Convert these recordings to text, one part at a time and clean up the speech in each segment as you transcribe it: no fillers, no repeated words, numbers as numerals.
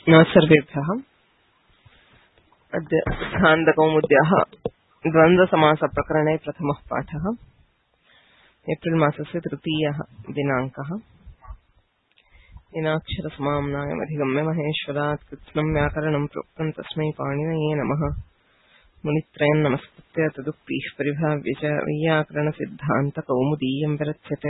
सर्वेभ्यः अद्य छान्दकौमुद्याः द्वन्द्वसमासप्रकरणे प्रथमः पाठः। एप्रिल् मासस्य 3 दिनाङ्कः। येनाक्षरसमाम्नायमधिगम्य महेश्वरात् कृत्स्नं व्याकरणं प्रोक्तं तस्मै पाणिनये नमः। मुनित्रयं नमस्कृत्य तदुक्तिः परिभाव्य च वैयाकरणसिद्धान्तकौमुदीयं विरच्यते।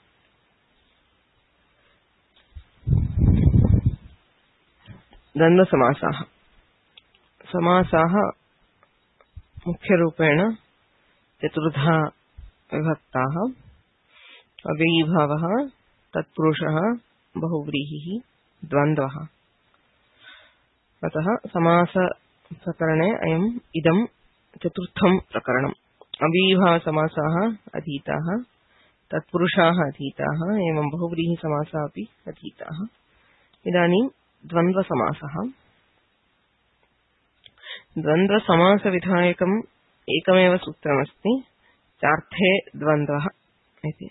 द्वन्द्वसमासाः समासाः मुख्यरूपेण चतुर्धा विभक्ताः। अव्ययीभावः, तत्पुरुषः, बहुव्रीहिः, द्वन्द्वः। अतः समासप्रकरणे इदं चतुर्थं प्रकरणम्। अव्ययीभावसमासाः अधीताः, तत्पुरुषाः अधीताः, एवं बहुव्रीहिसमासाः अपि अधीताः। इदानीं द्वन्द्वसमासः। द्वन्द्वसमासविधायकम् एकमेव सूत्रमस्ति, चार्थे द्वन्द्वः इति।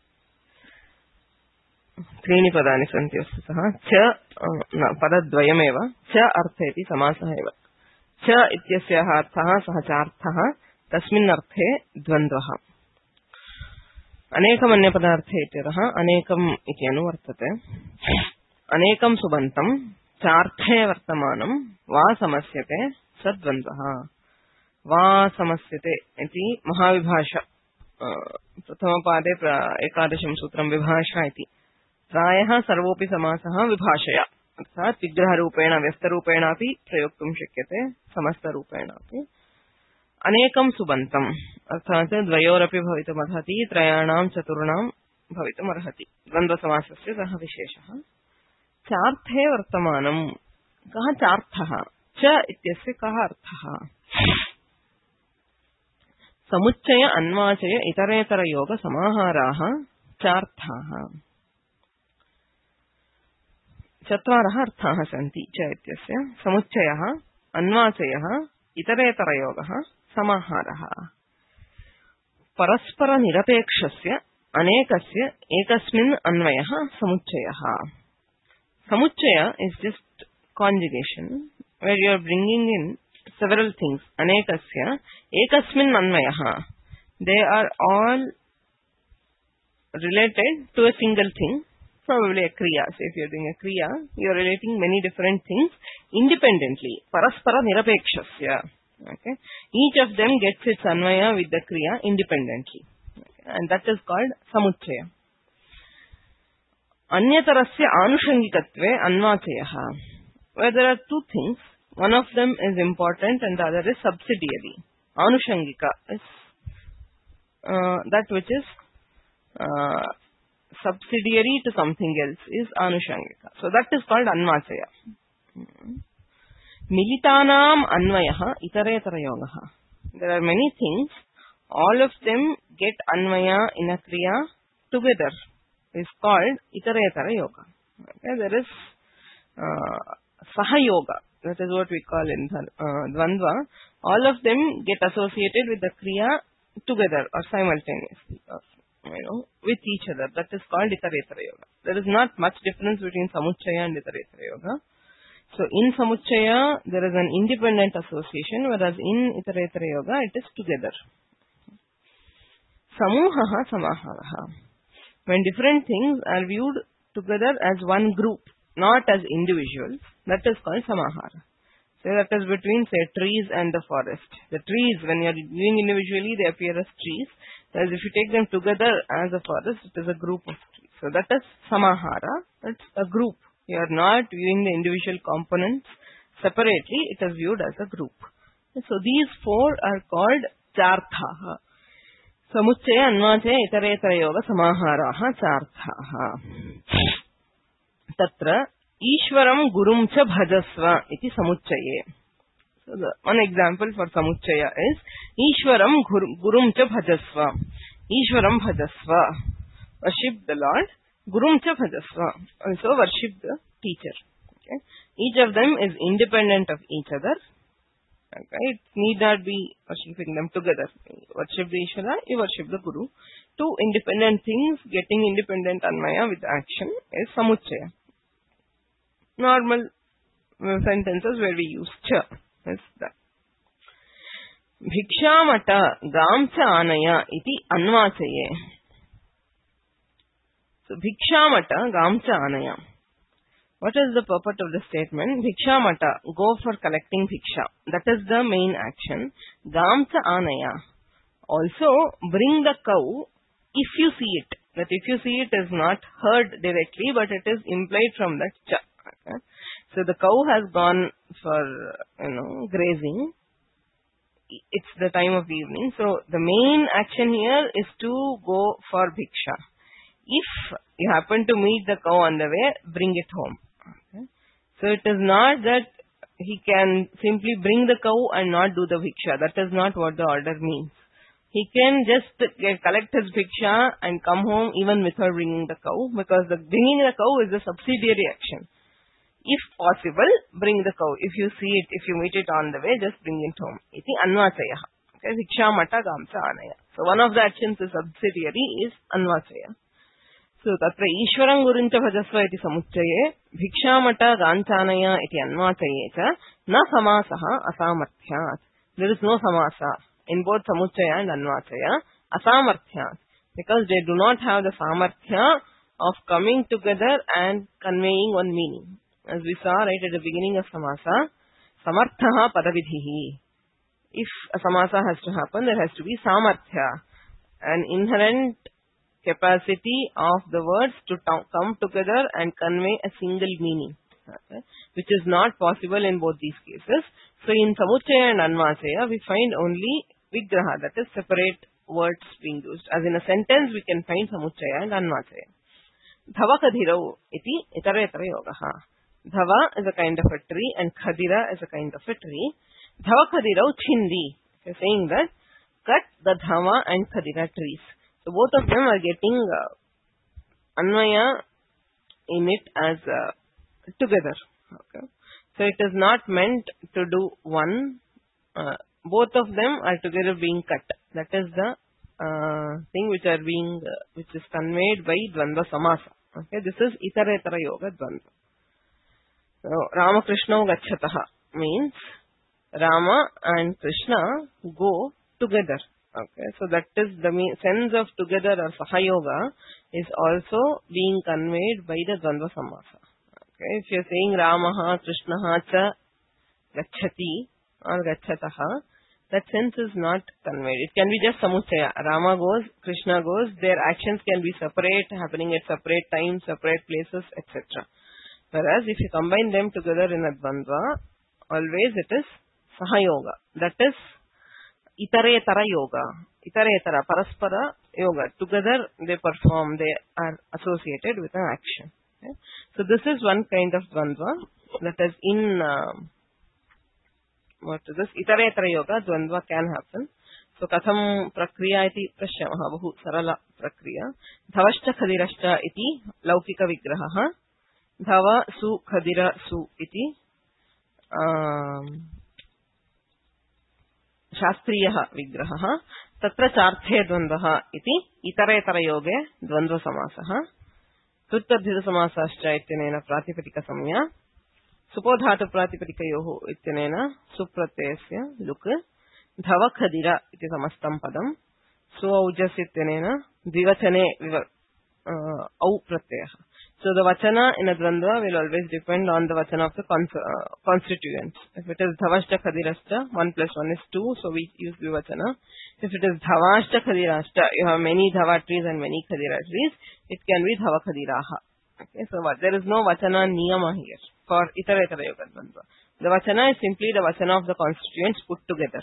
त्रीणि पदानि सन्ति वस्तुतः। च पदद्वयमेव, च अर्थे इति समासः एव। च इत्यस्याः अर्थः सः चार्थः, तस्मिन् अर्थे द्वन्द्वः। अनेकमन्यपदार्थे इत्यतः अनेकम् इति अनुवर्तते। अनेकं सुबन्तं चार्थे वर्तमानं वा समस्यते स द्वन्द्वः। वा समस्यते इति महाविभाषा, प्रथमपादे 11 सूत्रं विभाषा इति। प्रायः सर्वोऽपि समासः विभाषया, अर्थात् विग्रहरूपेण व्यस्तरूपेणापि प्रयोक्तुं शक्यते, समस्तरूपेणापि। अनेकं सुबन्तम् अर्थात् द्वयोरपि भवितुमर्हति, त्रयाणां चतुर्णां भवितुमर्हति। द्वन्द्वसमासस्य सः विशेषः। चार्थे वर्तमानं, कः चार्थः? च इत्यस्य कः अर्थः? समुच्चय अन्वाचय इतरेतरयोग समाहाराः चार्थाः। चत्वारः अर्थाः सन्ति च इत्यस्य। समुच्चयः, अन्वाचयः, इतरेतरयोगः, समाहारः। परस्परनिरपेक्षस्य अनेकस्य एकस्मिन् अन्वयः समुच्चयः। Samuchaya is just conjugation where you are bringing in several things. Anekasya, ekasmin anvayaha. They are all related to a single thing, probably a kriya. So if you are doing a kriya, you are relating many different things independently. Paraspara nirapekshasya. Okay. Each of them gets its anvaya with the kriya independently. Okay. And that is called samuchaya. Anyatarasya anushangikatve anvachayah. Where there are two things, one of them is important and the other is subsidiary. Anushangika is that which is subsidiary to something else is anushangika. So that is called anvachaya. Militanam anvayah itaretara yogaha. There are many things, all of them get anvaya in a kriya together. Is called itaretara yoga. Okay, there is saha yoga. That is what we call in dvandva. All of them get associated with the kriya together or simultaneously, or, with each other. That is called itaretara yoga. There is not much difference between samuchaya and itaretara yoga. So in samuchaya there is an independent association, whereas in itaretara yoga it is together. Samuhaha samaharaha. When different things are viewed together as one group, not as individuals, that is called samahara. So that is between, say, trees and the forest. The trees, when you are viewing individually, they appear as trees. Whereas if you take them together as a forest, it is a group of trees. So that is samahara. That's a group. You are not viewing the individual components separately. It is viewed as a group. So these four are called charthaha. समुच्चय अन्वाचय इतरेतरयोग समाहाराः चार्थाः। तत्र ईश्वरं गुरुं च भजस्व इति समुच्चये. So one example for samuchaya is ईश्वरं गुरुं च भजस्व. ईश्वरं भजस्व, worship the Lord. गुरुं च भजस्व, also worship the teacher. Okay. Each of them is independent of each other. Okay. It need not be worshipping them together. Worship the Ishvara, you worship the Guru. Two independent things getting independent anvaya with action is samuchaya. Normal sentences where we use cha. That's that. Bhikshamata gamcha anaya iti anvasaye. So Bhikshamata gamcha anaya. What is the purport of the statement? Bhikshamata, go for collecting bhiksha. That is the main action. Gamcha anaya. Also, bring the cow if you see it. That if you see it is not heard directly, but it is implied from that cha. Okay? So the cow has gone for, grazing. It's the time of evening. So the main action here is to go for bhiksha. If you happen to meet the cow on the way, bring it home. Okay? So it is not that he can simply bring the cow and not do the bhiksha. That is not what the order means. He can just collect his bhiksha and come home even without bringing the cow, because the bringing the cow is a subsidiary action. If possible, bring the cow. If you see it, if you meet it on the way, just bring it home. Iti anvasaya. Okay, Bhikshamata gamsa anaya. So one of the actions is subsidiary is anvasaya. So tatra Ishwaram Gurincha Bhajasva iti samuchaye Bhikshamata ganchanaya iti anvasaye cha na samasaha asamarthyat. There is no samasa in both samuchaya and anvasaya. Asamarthyat. Because they do not have the samarthya of coming together and conveying one meaning. As we saw right at the beginning of samasa, samarthaha padavidhihi. If a samasa has to happen, there has to be samarthya, an inherent capacity of the words to come together and convey a single meaning, okay, which is not possible in both these cases. So in samuchaya and anvasaya, we find only vigraha, that is separate words being used. As in a sentence, we can find samuchaya and anvasaya. Dhavakadhirau iti itaretara yogaha. Dhava is a kind of a tree and khadira is a kind of a tree. Dhava khadirau chindi. They're saying that cut the dhava and khadira trees. So both of them are getting anvaya in it as together. Okay. So it is not meant to do one. Both of them are together being cut. That is the thing which is conveyed by dvandva samasa. Okay. This is itaretara yoga dvandva. So, Rama Krishna Gacchataha means Rama and Krishna go together. Okay, so that is the sense of together or Sahayoga is also being conveyed by the Dvandva Samasa. Okay, if you are saying Ramaha, Krishnaha cha Gacchati or Gacchataha, that sense is not conveyed. It can be just Samuchaya. Rama goes, Krishna goes, their actions can be separate, happening at separate times, separate places, etc. Whereas if you combine them together in a dvandva, always it is sahayoga. That is itaretara yoga. Itaretara, paraspara yoga. Together they perform, they are associated with an action. Okay? So this is one kind of dvandva that is in itaretara yoga, dvandva can happen. So katham prakriya iti prashyamaha, bahu sarala prakriya. Dhavashcha khadirashcha iti laukika vigraha. Dhava su khadira su iti shastriyaha vigraha. Tatra charthe dvandvaha iti itaretara yoge dvandva samasaha. Tuttardhita samasascha ityanena pratipadika samya. Supodhatu pratipadikayoho ityanena supratyasya luk. Dhava khadira iti samastam padam. Suaujas ityanena dvivachane au pratyaya. So the vachana in a dvandva will always depend on the vachana of the constituents. If it is dhavashcha khadirashcha, 1 plus 1 is 2, so we use dvivachana. If it is dhavashcha khadirashcha, you have many dhava trees and many khadira trees, it can be dhava khadiraha. Okay, so there is no vachana niyama here for itaretara yoga dvandva. The vachana is simply the vachana of the constituents put together.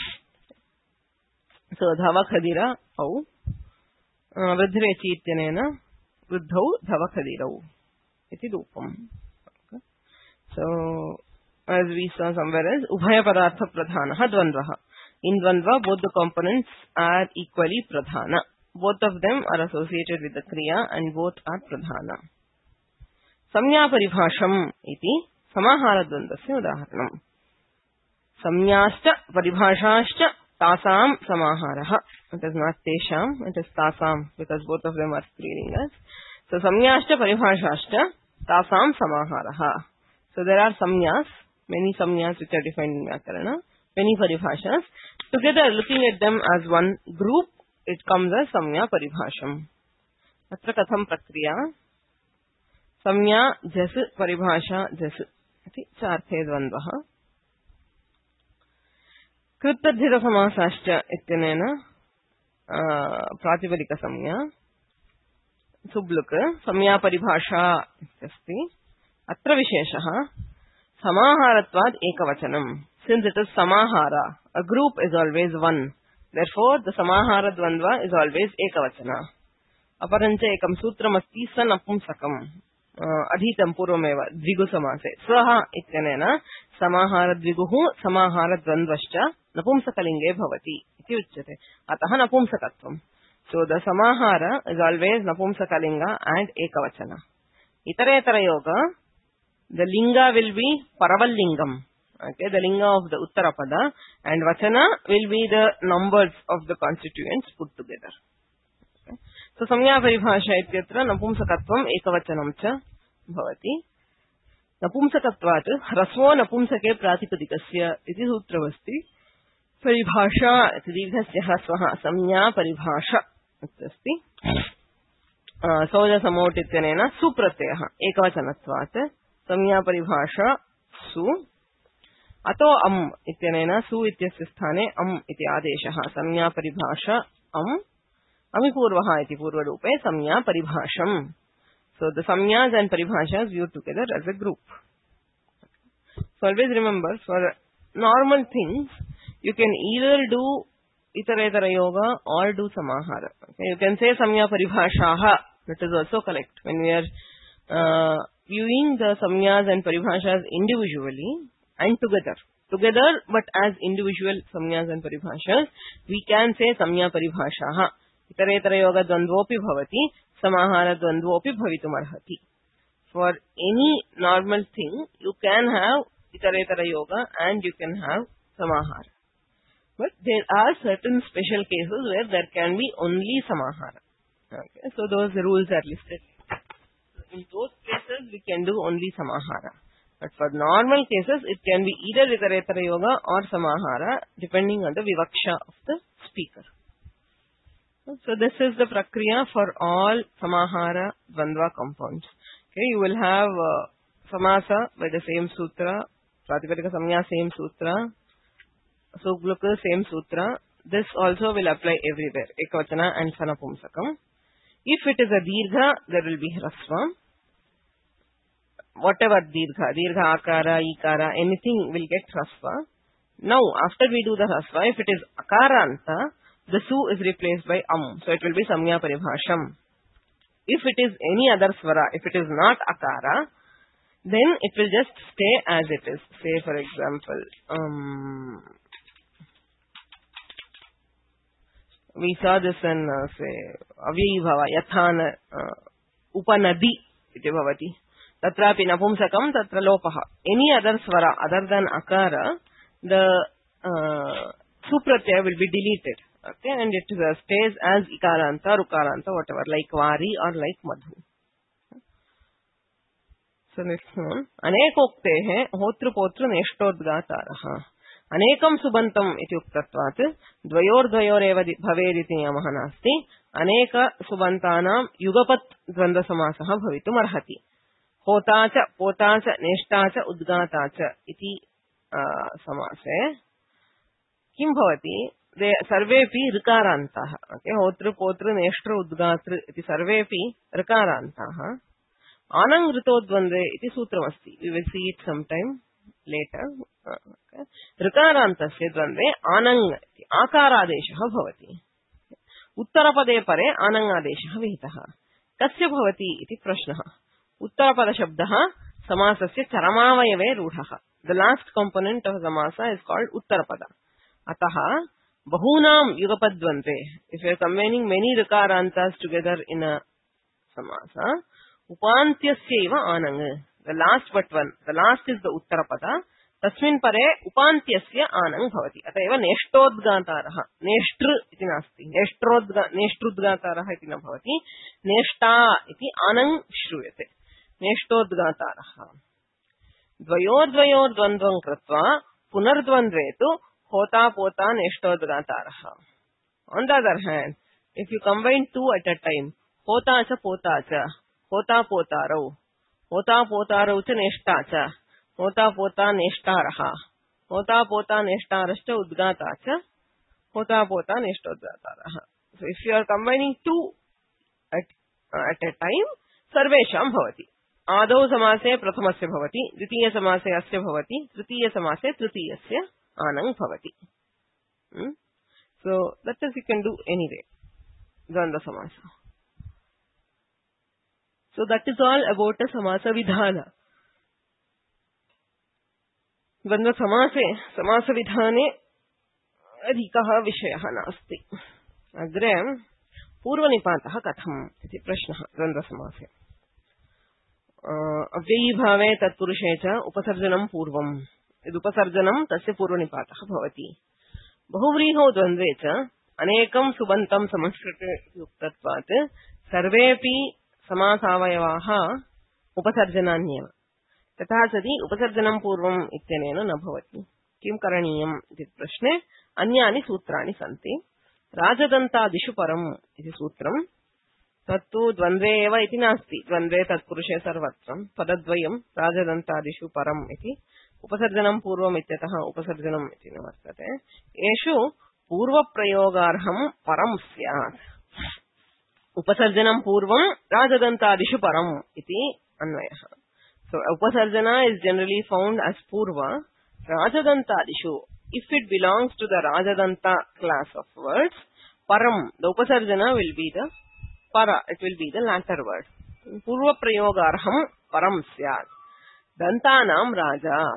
So dhava khadira au vridhrechi ityanena Vruddhau Dhavakhadirav iti Rupam. Okay. So, as we saw somewhere else, Ubhaya Padartha Pradhanaha Dvandvaha. In Dvandva, both the components are equally Pradhana. Both of them are associated with the Kriya and both are Pradhana. Samya Paribhasham iti Samahara Dvandvasya Udaharanam. Samyascha Paribhashascha Tasam Samaharaha. It is not Tesham, it is Tasam, because both of them are strilingas. So, Samyascha Paribhashascha Tasam Samaharaha. So there are samyas, many samyas which are defined in Vyakarana, many paribhashas. Together, looking at them as one group, it comes as samya paribhasham. Atra katham prakriya? Samya jas paribhasha jas. Iti charthe dvandvaha. Krutadhita samasascha ityanena pratipadika samya. Subluk samya paribhasha ityasti. Atra visheshaha samaharatvad ekavachanam. Since it is samahara, a group is always one. Therefore, the samahara dvandva is always ekavachana. Aparancha ekam sutram asti san apumsakam. Adhitam purvameva dvigu samase. Swaha ityanena samahara dviguhu samahara dvandvascha napumsakalinge bhavati. Iti uchyate. Ataha napumsakatvam. So the samahara is always napumsakalinga and ekavachana. Itaretara yoga, the linga will be paravalingam. Okay, the linga of the uttarapada, and vachana will be the numbers of the constituents put together. Okay. So samya paribhasha ityatra napumsakatvam ekavachanam cha bhavati. Napumsakatvat hrasvo napumsake pratipadikasya iti sutravasti. Paribhasha iti dirghasya hrasvaha samya paribhasha ityasti. Soja samot ityanena supratyah ekavachanatvat samya paribhasha su. Ato am ityanena su ityasya sthane am iti adeshah samya paribhasha am amipurvaha iti purvarupe samya paribhasham. So the samyas and paribhashas viewed together as a group. So always remember, for normal things you can either do itaretara yoga or do samahara. Okay, you can say samya paribhashaha. That is also correct. When we are viewing the samyas and paribhashas individually and together, but as individual samyas and paribhashas, we can say samya paribhashaha. Itaretara yoga dvandvopi bhavati, samahara dvandvopi bhavitum arhati. For any normal thing, you can have itaretara yoga and you can have samahara. But there are certain special cases where there can be only samahara. Okay, so those rules are listed. In those cases, we can do only samahara. But for normal cases, it can be either itaretara yoga or samahara, depending on the vivaksha of the speaker. So this is the prakriya for all samahara dvandva compounds. Okay, you will have samasa by the same sutra, pratipadika samya same sutra, sugluka same sutra. This also will apply everywhere, ekavachana and sanapumsakam. If it is a dirgha, there will be hrasva. Whatever dirgha, akara, ikara, anything will get hrasva. Now, after we do the hrasva, if it is akaranta, the su is replaced by so it will be samya paribhasham. If it is any other swara, if it is not akara, then it will just stay as it is. Say for example, we saw this in say avyayibhava yathana upanadi iti bhavati. Tatrapi napumsakam tatra lopaha. Any other swara other than akara, the supratyaya will be deleted. Okay, and it stays as ikaranta, rukaranta, whatever, like vari or like madhu. So next one. Anekoktehe hotru-potru neshtodgataraha. Anekam subantam iti uktatvat dvayor-dvayoreva bhavediti niyamah nasti. Aneka subantanam yugapat dvanda samasaha bhavitum arhati. Hotacha, potacha, neshtacha, udgatacha iti samase. Kim bhavati? They sarvepi rikarantaha. Okay, hotru, potru, neshtru, udgatru iti sarvepi rikarantaha. Anang ritodvandve iti sutramasti. We will see it sometime later. Okay. Rikarantasya dvandve anang akaradeshaha bhavati. Uttarapade pare anangadeshaha vihitaha. Kasya bhavati iti prashnaha. Uttarapada shabdaha samasasya charamavayave rudhaha. The last component of samasa is called uttarapada. Ataha bahunam yugapadvante. If you are combining many rikarantas together in a samasa, upantyasya anang. The last but one. The last is the uttarapada. Tasmin pare upantyasya anang bhavati. Atayeva neshtodgataraha. Neshtru iti nasti. Neshtrudgataraha iti na bhavati. Neshta iti anang shruyate. Neshtodgataraha. द्वयोर्द्वयोर् द्वन्द्वं कृत्वा पुनर्द्वन्द्वे तु होता पोता नेष्टोद्गातारः. On the other hand, if you combine two at a time, hota cha, hota potarau cha neshta cha, hota pota neshtaraha, hota pota neshtarashcha udgata cha, hota pota neshtodgataraha. So if you are combining two at a time, sarvesham bhavati. आदौ समासे प्रथमस्य भवति, द्वितीय समासे अस्य भवति, तृतीय समासे तृतीयस्य आनङ् भवति. So that is you can do anyway. Dvandva samasa. So that is all about a samasa vidhana. Dvandva samase samasa vidhane adhikaha vishayah nasti. Agre पूर्वनिपातः कथम् इति प्रश्नः द्वन्द्व समासे. अव्ययी भावे तत्पुरुषे च उपसर्जनं पूर्वम्. यदुपसर्जनं तस्य पूर्वनिपातः भवति. बहुव्रीहौ द्वन्द्वे च अनेकं सुबन्तं संस्कृते युक्तत्वात् सर्वेऽपि समासावयवाः उपसर्जनान्येव. तथा सति उपसर्जनं पूर्वम् इत्यनेन न भवति. किं करणीयम् इति प्रश्ने अन्यानि सूत्राणि सन्ति. राजदन्तादिषु परम् इति सूत्रम्. तत्तु द्वन्द्वे एव इति नास्ति. द्वन्द्वे तत्पुरुषे सर्वत्रम्. पदद्वयम् राजदन्तादिषु परम् इति. उपसर्जनं पूर्वम् इत्यतः उपसर्जनम् इति न वर्तते. येषु पूर्वप्रयोगार्हम् परम् स्यात्. उपसर्जनं पूर्वम् राजदन्तादिषु परम् इति अन्वयः. So upasarjana is generally found as purva. Rajadantadishu, if it belongs to the Rajadanta class of words, param, the upasarjana will be the para, it will be the latter word. Purva prayogarham param syat. Dantanam raja.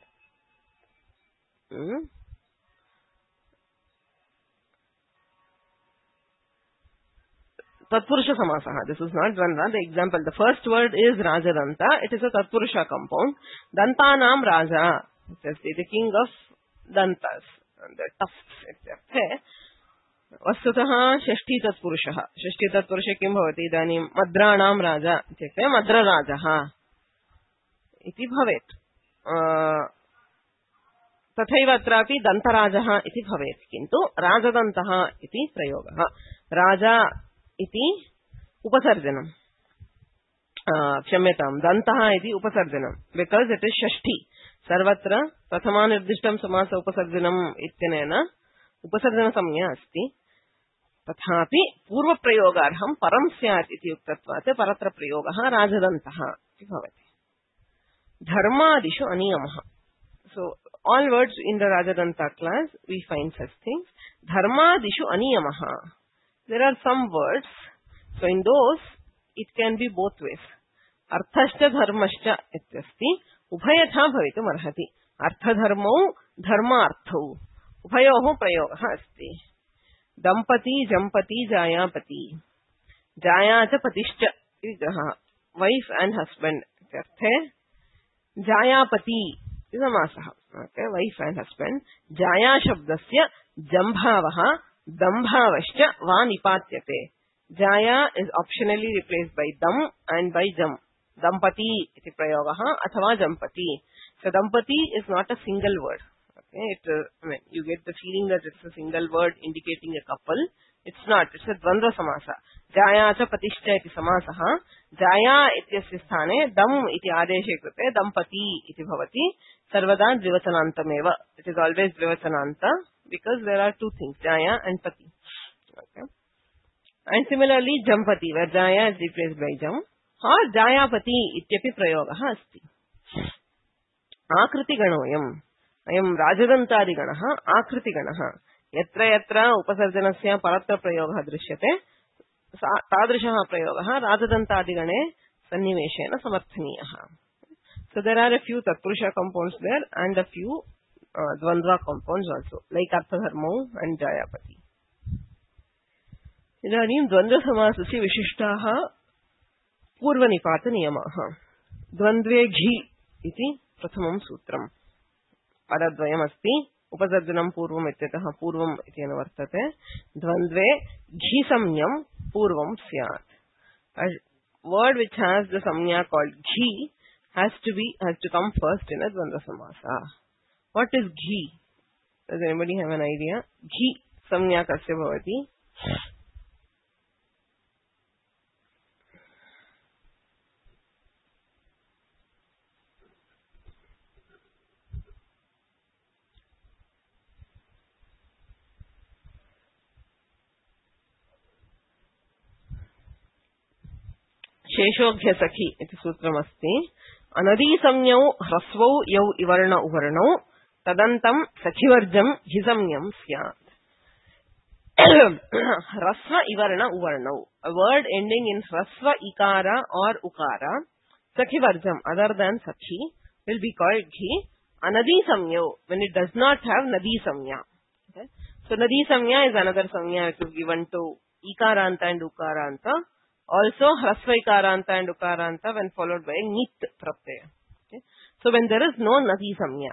Tatpurusha samasaha. This is not Dvandva. The example, the first word is Rajadanta. It is a Tatpurusha compound. Dantanam raja. It is the king of Dantas, the tufts. Vastutah Shashti Tatpurushaha. Shashti Tatpurusha kim bhavati idanim Madranam raja. Ityakte Madra rajaha. Iti bhavet. तथैव अत्रापि दन्तराजः इति भवेत्. किन्तु राजदन्तः इति प्रयोगः. राजा इति उपसर्जनम्. क्षम्यतां, दन्तः इति उपसर्जनम्. बिकास् इट् इस् षष्ठी. सर्वत्र प्रथमानिर्दिष्टं समास उपसर्जनम् इत्यनेन उपसर्जनसंज्ञा अस्ति. तथापि पूर्वप्रयोगार्हं परं स्यात् इति उक्तत्वात् परत्र प्रयोगः राजदन्तः इति भवति. धर्मादिषु अनियमः. So all words in the Rajadanta class we find such things. Dharmadishu aniyamaha. There are some words, so in those it can be both ways. Arthashcha dharmascha ityasti ubhayatha bhavitum arhati. Artha dharmau dharma arthau ubhayoho prayogah asti. Dampati jampati jayapati. Jaya cha patischa vigraha. Wife and husband. Jayapati is a masaha. Okay, wife and husband. Jaya shabdasya jambhavaha dambhavascha va nipatyate. Jaya is optionally replaced by dam and by jam. Dampati iti prayogaha athava jampati. So dampati is not a single word. Okay, you get the feeling that it's a single word indicating a couple. It's not. It's a dvandva samasa. Jaya cha patishcha iti samasaha. Jaya ityasya sthane dam iti adeshe krute dampati iti bhavati. Sarvada dvivachanantameva. It is always dvivachananta because there are two things, Jaya and Pati. Okay. And similarly, Jampati, where Jaya is replaced by Jam, or Jayapati ityapi prayogaha asti. Akriti ganoyam. Ayam Rajadantadi ganaha, Akriti ganaha. Yatra yatra upasarjanasya paratra prayogaha drishyate. Tadrishaha prayogaha Rajadantadi gane sanniveshena samarthaniyaha. So there are a few Tatpurusha compounds there and a few Dvandva compounds also, like Arthadharmau and Jayapati. Idanim Dvandva samasasya vishishtaha purvanipata niyamaha. Dvandve ghi iti prathamam sutram. Padadvayam asti, upasarjanam purvam ityatah purvam iti anuvartate. Dvandve ghi samnyam purvam syat. A word which has the samnya called ghi has to come first in a Dvandva Samasa. What is ghee? Does anybody have an idea? Ghee samnya kasya bhavati? शेषोघ्य सखी इति सूत्रमस्ति अनदी संज्ञौ ह्रस्वौ यौ इवर्ण उवर्णौ तदन्तं सखिवर्जं हिसंज्ञं स्यात् ह्रस्व इवर्ण उवर्णौ a word ending in ह्रस्व ikara or ukara sakhivarjam other than sakhi will be called ghi anadi samyo when it does not have nadi samya. Okay? So nadi samya is another samya which is given to ikaranta and ukaranta. Also, hrasva ikaranta and ukaranta when followed by a nit pratyaya. Okay? So, when there is no nadi samya,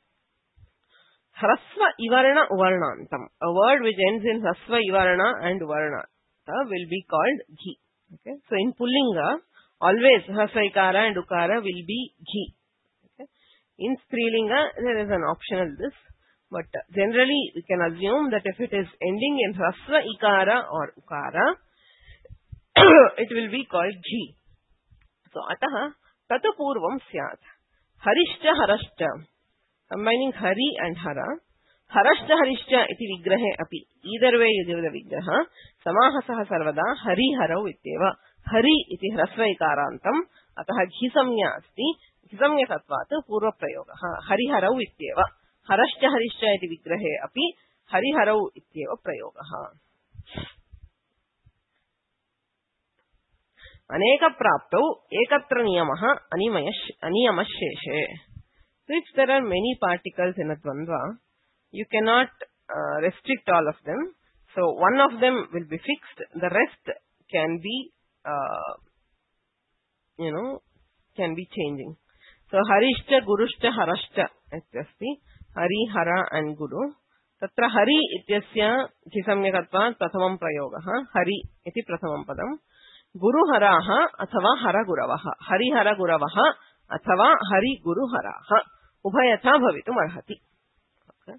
hrasva ivarna uvarnantam, a word which ends in hrasva ivarna and uvarnanta will be called ghi. Okay? So, in pullinga, always hrasva ikara and ukara will be ghi. Okay? In strilinga, there is an optional this, but generally we can assume that if it is ending in hrasva ikara or ukara, it will be called ghi. So, ataha tatu purvam syat. Harishcha harashcha. Combining hari and hara. Harashcha harishcha iti vigrahe api. Either way you give the vigraha. Samahasaha sarvada hari harau ityeva. Hari iti hrasva ikarantam. Ataha ghisamya asti. Ghisamya tatvat purva prayogaha. Hari harau ityeva. Harashcha harishcha iti vigrahe api. Hari harau ityeva prayogaha. अनेक प्राप्तौ एकत्र नियमः अनियमः शेषे. So if there are many particles in a dvandva, you cannot restrict all of them. So one of them will be fixed. The rest can be, can be changing. So harishcha, gurushcha, harashcha ityasti. Hari, hara and guru. Tatra hari ityasya ghisamyakatvat prathamam prayogaha. Hari iti prathamam padam. Guru haraha athava hara guravaha. Hari hara guravaha athava hari guru haraha. Ubhayatha bhavitum arhati. Okay.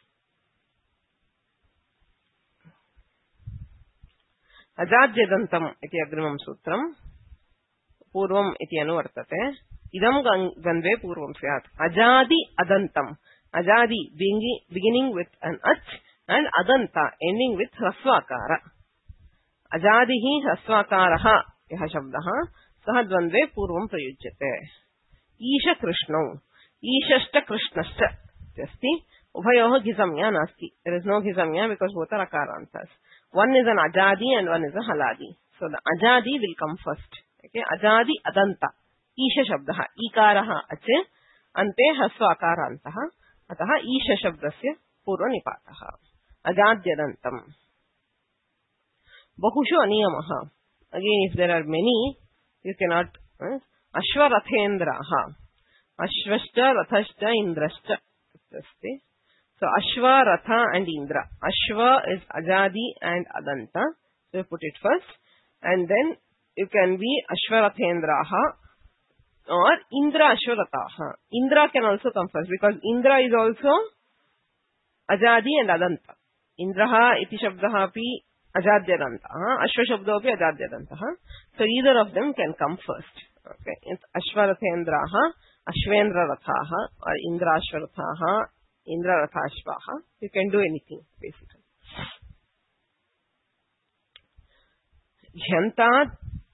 Ajadyadantam iti agrimam sutram. Purvam iti anuvartate. Idam gandve purvam syat. Ajadi adantam. Ajadi beginning with an ach and adanta ending with hrasvakara. अजादिहि ह्रस्वाकारः यः शब्दः सः द्वन्द्वे पूर्वं प्रयुज्यते. ईश कृष्णौ ईशश्च कृष्णश्च अस्ति. उभयोः घिसंज्ञा नास्ति. There is no घिसंज्ञा because both are akarantas. One is an ajadi and one is a haladi. So the ajadi will come first. Okay, ajadi adanta. ईश शब्दः ईकारः अच अन्ते ह्रस्वाकारन्तः अतः ईश शब्दस्य पूर्वनिपातः. अजाद्यदन्तम्. Bahushu aniyamaha. Again, if there are many, you cannot. Ashwarathendraha. Ashvashcha, Rathashcha, Indrashcha. So, Ashva, Ratha and Indra. Ashva is Ajadi and Adanta. So, you put it first. And then, you can be Ashwarathendraha or Indra Ashwarataha. Indra can also come first because Indra is also Ajadi and Adanta. Indraha iti shabdaha api Ajadyadantaha. Ashwa shabdo api Ajadyadantaha. So either of them can come first. Okay. It's Ashwarathendraha, Ashwendra Rathaha, or Indra Ashwarathaha, Indra Rathashvaha. You can do anything basically. Jhantad.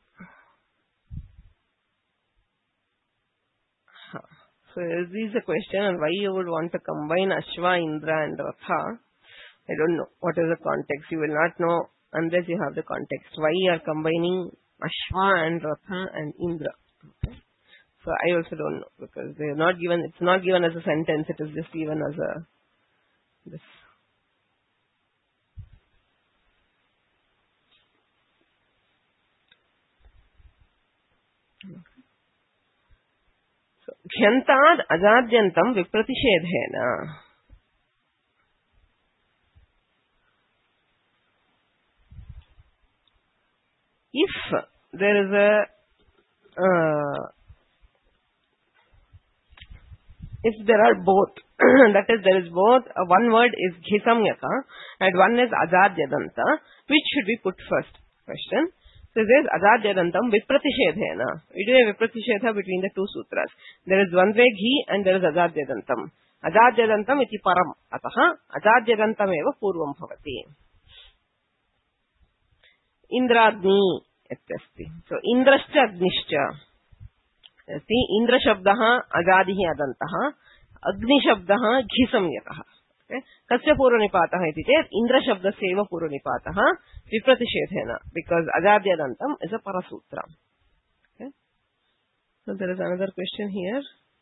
So this is a question on why you would want to combine Ashwa, Indra and Ratha. I don't know what is the context. You will not know unless you have the context. Why you are combining Ashwa and Ratha and Indra. Okay. So I also don't know because they are not given. It's not given as a sentence. It is just given as a this. So Jhantad Ajadyantam Vipratished. If there is a if there are both, that is, there is both, one word is Ghisamyaka and one is Ajadyadanta, which should be put first? Question. So this is Ajaadyadantam Vipratishekhena. We do a Vipratishetha between the two sutras. There is one way Ghi and there is Ajaadyadantam. Ajaadyadantam iti param. Ataha Ajaadyadantam eva purvam bhavati. Indragni ityasti. So Indrascha Agnishcha. See, Indra Shabdaha Ajadihi Adantaha. Agni Shabdaha Ghisamyakaha. Kasya Purvanipataha iti chet Indra Shabdasya eva Purvanipataha Vipratishekhena, because Ajadyadantam is a Parasutra. Okay. So there is another question here.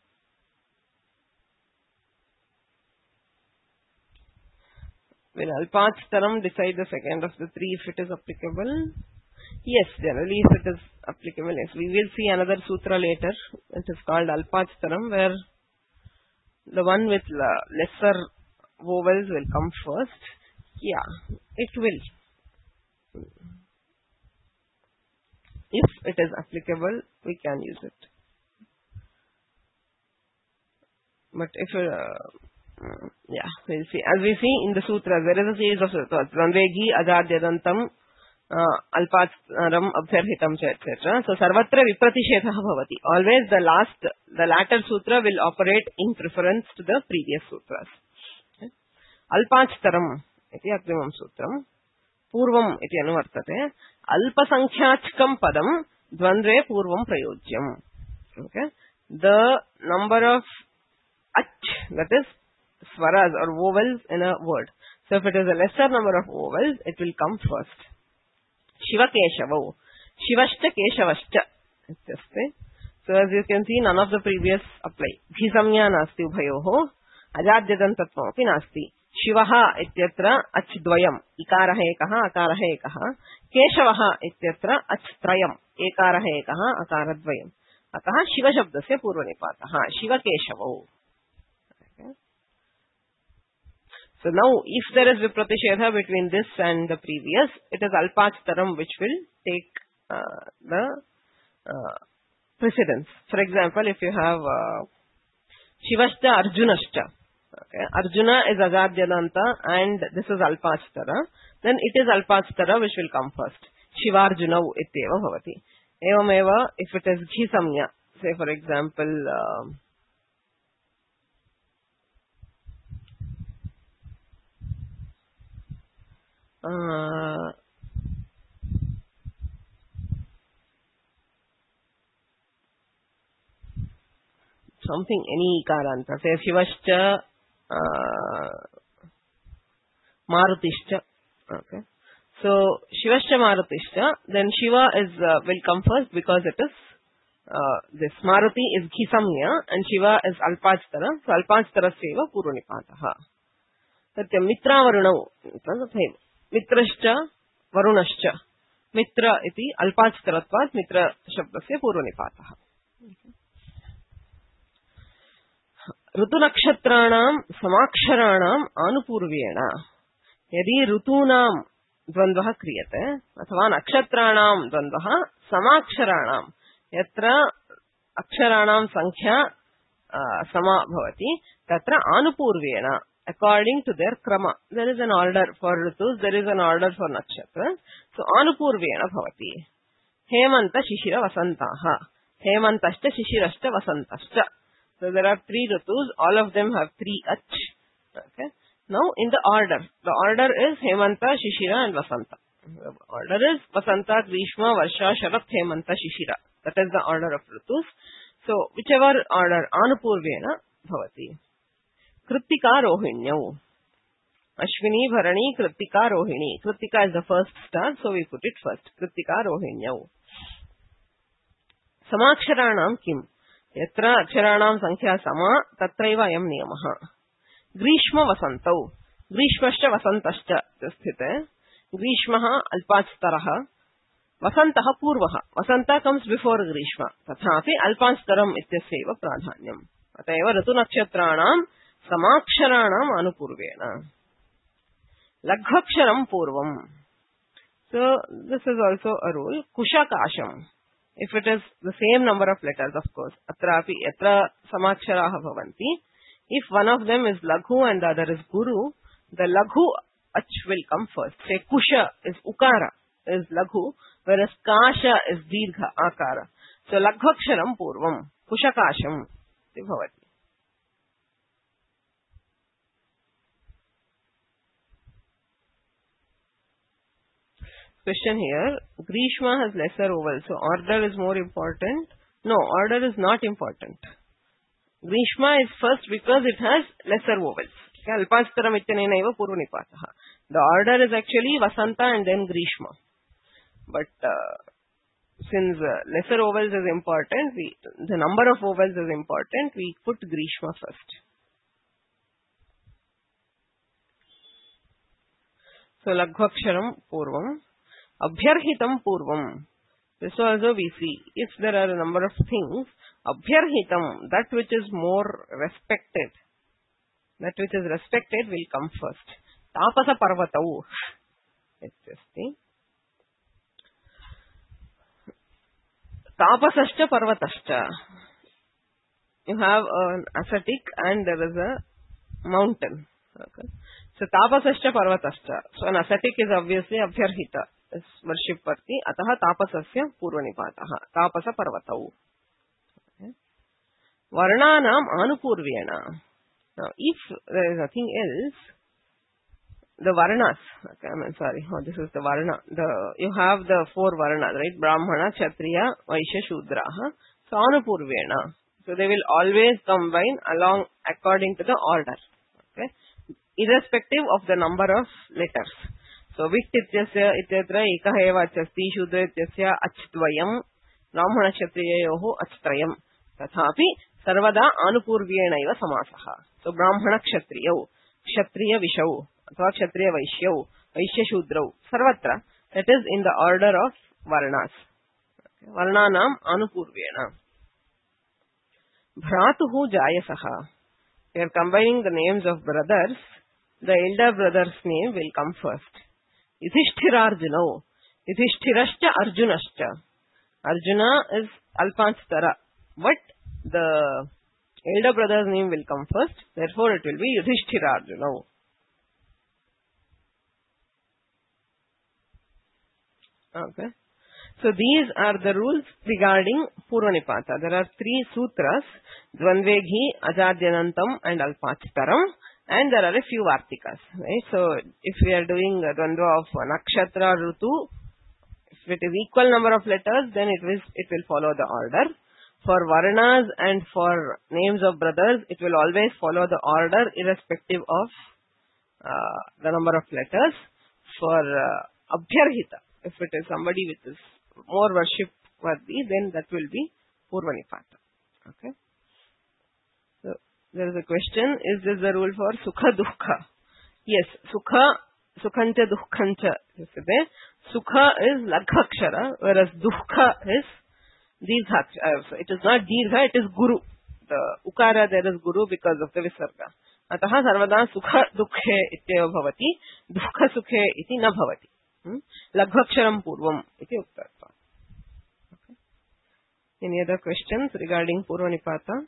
Will Alpachtaram decide the second of the three if it is applicable? Yes, generally if it is applicable, yes. We will see another sutra later. It is called Alpachtaram, where the one with lesser vowels will come first. Yeah, it will. If it is applicable, we can use it. But if yeah, we'll see. As we see in the sutras, there is a series of sutras. Randvegi, Ajadyadantam, Alpachtaram, Abhyarhitam, etc. So, Sarvatra Vipratishetha bhavati. Always the latter sutra will operate in preference to the previous sutras. Okay. Alpachtaram iti Agrimam sutram. Purvam iti anuvartate. Alpasankhyaachkam padam dvandve purvam prayojyam. Okay. The number of ach, that is swaras or vowels in a word. So if it is a lesser number of vowels, it will come first. Shiva Keshavo. Shivashcha Keshavashcha. So as you can see, none of the previous apply. Ghisamya nasti ubhayoho. Ajadyadantatvam api nasti. Shivaha ityatra achdvayam. Ikaraha ekaha, akaraha ekaha. Keshavaha ityatra achtrayam. Ekaraha ekaha, akaradvayam. Ataha Shiva shabdasya purvanipataha. Shiva Keshavo. So now, if there is Vipratishetha between this and the previous, it is Alpachtaram which will take the precedence. For example, if you have Shivashta Arjunashta, okay, Arjuna is Ajadyadanta and this is Alpachtara, then it is Alpachtara which will come first. Shivarjunau ityeva bhavati. Evameva, if it is Ghisamya, say for example, something, any Ikaranta, say Shivashcha Marutishcha. Okay. So Shivashcha Marutishcha, then Shiva is will come first because it is this Maruti is Ghisamya and Shiva is Alpachtara. So Alpachtara seva Purvanipataha. Satya Mitra Varunau. Mitrascha Varunascha. Mitra iti Alpachtaratvat Mitra shabdasya Purvanipataha. Rutunakshatranam Samaksharanam Anupurvyena. Yadi Rutunam Dvandvaha kriyate athava Nakshatranam Dvandvaha Samaksharanam Yatra Aksharanam Sankhya Sama Bhavati Tatra Anupurvyena. According to their krama. There is an order for Ritus, there is an order for Nakshatras. So, Anupurvyena bhavati. Hemanta Shishira Vasantaha. Hemantascha Shishirashcha Vasantascha. So, there are three Ritus, all of them have three ach. Okay. Now, in the order is Hemanta, Shishira and Vasanta. The order is Vasanta, Grishma, Varsha, Sharat, Hemanta, Shishira. That is the order of Ritus. So, whichever order, Anupurvyena bhavati. Kritika Rohinyau. Ashwini, Bharani, Kritika Rohini. Kritika is the first star, so we put it first. Kritika Rohinyau. Samaksharanam kim. Yatra aksharanam sankhya sama, tatraiva ayam niyamaha. Grishma Vasantau. Grishmascha Vasantascha. Tasthite. Grishmaha Alpachtaraha. Vasantaha Purvaha. Vasanta comes before Grishma. Tathapi Alpachtaram ityaseva pradhanyam. Atayeva Ratu Nakshatranam Samaksharanam Anupurvyena. Laghaksharam Purvam. So, this is also a rule. Kushakasham. If it is the same number of letters, of course. Atrapi, yatra samaksharaha bhavanti. If one of them is laghu and the other is guru, the laghu ach will come first. Say kusha is ukara, is laghu, whereas kasha is dirgha, akara. So lagvaksharam purvam, kushakasham, bhavati. Question here, Grishma has lesser vowels, so order is more important. No, order is not important. Grishma is first because it has lesser vowels. Alpastaram ityanena eva purvanipataha. The order is actually Vasanta and then Grishma. But since lesser vowels is important, the number of vowels is important, we put Grishma first. So Lagvaksharam purvam. Abhyarhitam purvam. This also we see. If there are a number of things, abhyarhitam, that which is more respected, will come first. Tapasa parvatau. It's just the tapasascha parvatascha. You have an ascetic and there is a mountain. Okay. So tapasascha parvatascha. So an ascetic is obviously abhyarhita. Is worshipvarti, ataha tapasasya purvanipataha, tapasa parvatau. Okay. Varnanam anupurvyena. Now, if there is nothing else, the varnas, okay, this is the varna. You have the four varnas, right? Brahmana, Kshatriya, Vaishya, Shudraha. So anupurvyena. So they will always combine along according to the order. Okay. Irrespective of the number of letters. So Vitt ityasya ityatra ekah eva achasti, Shudra ityasya achdvayam, Brahmana Kshatriyayoho achtrayam. Tathapi sarvada anupurvyena eva samasaha. So Brahmana Kshatriyau, Kshatriya Vishau, Atva Kshatriya Vaishyau, Vaishya Shudrau, Sarvatra, that is in the order of Varnas. Okay. Varnanam anupurvyena. Bhratuhu Jayasaha. We are combining the names of brothers. The elder brother's name will come first. Yudhishthirarjunau. Yudhishthirascha Arjunascha. Arjuna is Alpanstara. But the elder brother's name will come first. Therefore, it will be Yudhishthirarjunau. Okay. So these are the rules regarding Purvanipata. There are 3 sutras, Dvandveghi, Ajadyanantam and Alpachtaram, and there are a few Vartikas. Right? So if we are doing a Dvandva of Nakshatra, Rutu, if it is equal number of letters, then it will follow the order. For Varnas and for names of brothers, it will always follow the order irrespective of the number of letters. For Abhyarhita, if it is somebody with this more worship worthy, then that will be Purvanipata. Okay. So there is a question, is this the rule for Sukha Dukkha? Yes, Sukhancha Dukkhancha. Sukha is Lagakshara, whereas Dukkha is Dirghakshara. So it is not Dirgha, it is Guru. The Ukara there is Guru because of the Visarga. Ataha sarvada Sukha Dukkhe ityeva bhavati, Dukkha Sukhe iti na bhavati. Lagvaksharam purvam iti uktatva. Okay. Any other questions regarding Purvanipata?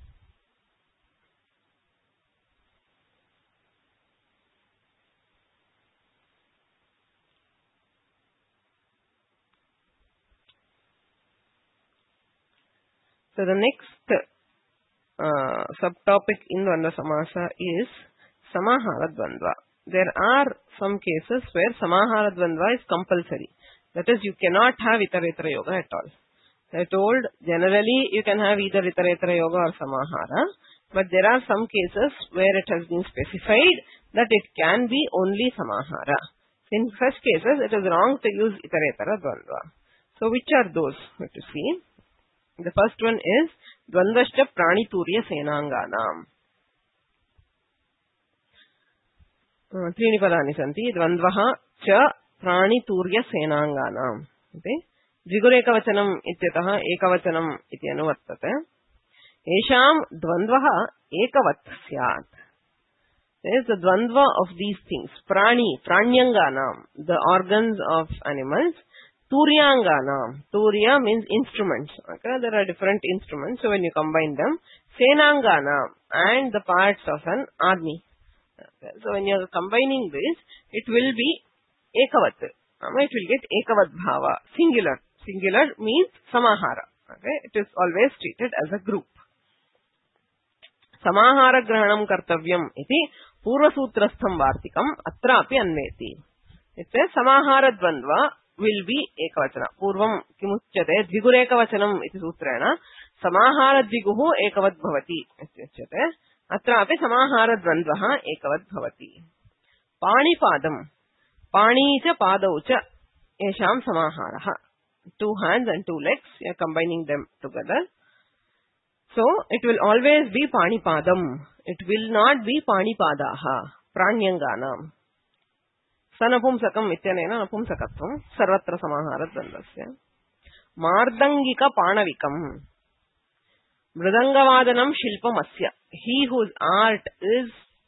So the next subtopic in Dvandva Samasa is Samahara Dvandva. There are some cases where Samahara Dvandva is compulsory. That is, you cannot have Itaretara Yoga at all. I told, generally you can have either Itaretara Yoga or Samahara, but there are some cases where it has been specified that it can be only Samahara. In such cases, it is wrong to use Itaretara Dvandva. So which are those? We have to see. The first one is Dvandvascha Praniturya Senanganam. Trini padani santi. Dvandvaha cha Praniturya Senanganam. Dvigureka-vachanam ityataha ekavachanam iti anuvartate. Esham Dvandvaha ekavat syat. There is the Dvandva of these things. Prani, Pranyanganam, the organs of animals. Turyanganam. Turya means instruments. Okay, there are different instruments. So when you combine them, Senanganam and the parts of an army. Okay, so when you are combining this, it will be Ekavat. It will get Ekavat Bhava. Singular. Singular means Samahara. Okay, it is always treated as a group. Samahara Grahanam Kartavyam iti Purvasutrastham Vartikam Atrapi Anveti. It says Samahara Dvandva will be Ekavachana. Purvam Kimuchyate Dvigureka iti Sutrena Samahara Dviguhu Ekavat Bhavati. Ityuchyate. Atrapi Samahara Dvandvaha Ekavat Bhavati. Panipadam. Pani cha padau cha esham samaharaha. 2 hands and 2 legs, you are combining them together. So, it will always be Panipadam. It will not be Panipadaha. Pranyanganam. Sanapumsakam ityanena napumsakatvam. Sarvatra samahara dvandasya. Mardangika panavikam. Mridangavadanam shilpamasya. He whose art is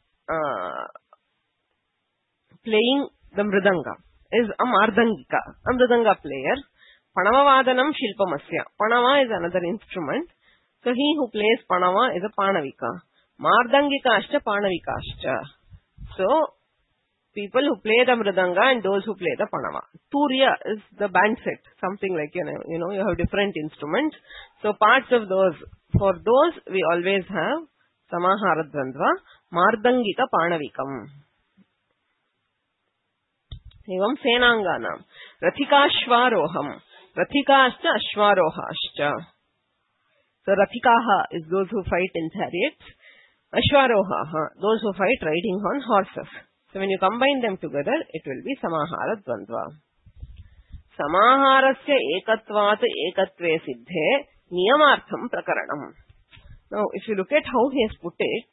playing the mridanga is a Mardangika, a mridanga player. Panavavadanam shilpamasya. Panava is another instrument. So he who plays Panava is a Panavika. Mardangikascha Panavikascha. So people who play the mridanga and those who play the Panava. Turya is the band set. Something like, you have different instruments. So parts of those, for those we always have Samahara Dvandva, Mardangika Panavikam. Evam Senanganam. Rathikashvaroham. Rathikascha Ashvarohascha. So Rathikaha is those who fight in chariots. Ashvaroha, those who fight riding on horses. So when you combine them together, it will be Samahara Dvandva. Samaharasya ekatvat ekatve siddhe niyamartham prakaranam. Now if you look at how he has put it,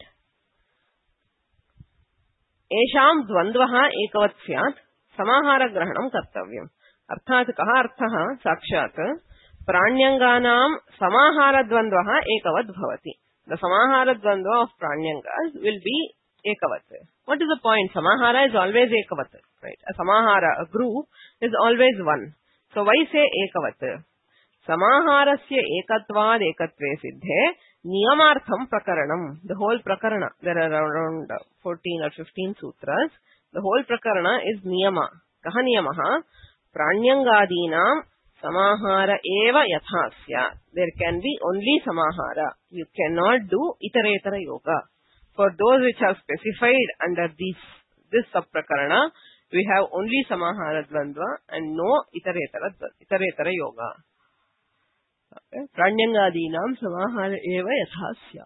Esham Dvandvaha ekavat syat Samahara Grahanam Kartavyam. Arthat kaha arthaha sakshat Pranyanganam Samahara Dvandvaha ekavat bhavati. The Samahara Dvandva of Pranyangas will be ekavat. What is the point? Samahara is always ekavat. Right? A Samahara, a group, is always one. So why say ekavat? Samaharasya ekatvad ekatve siddhe niyamartham prakaranam. The whole prakarana, there are around 14 or 15 sutras. The whole prakarana is niyama. Kaha niyamaha? Pranyangadinam samahara eva yathasya. There can be only samahara. You cannot do itaretara yoga. For those which are specified under this subprakarana, we have only samahara dvandva and no itaretara yoga. Okay. Pranyangadinam samahara eva yathasya.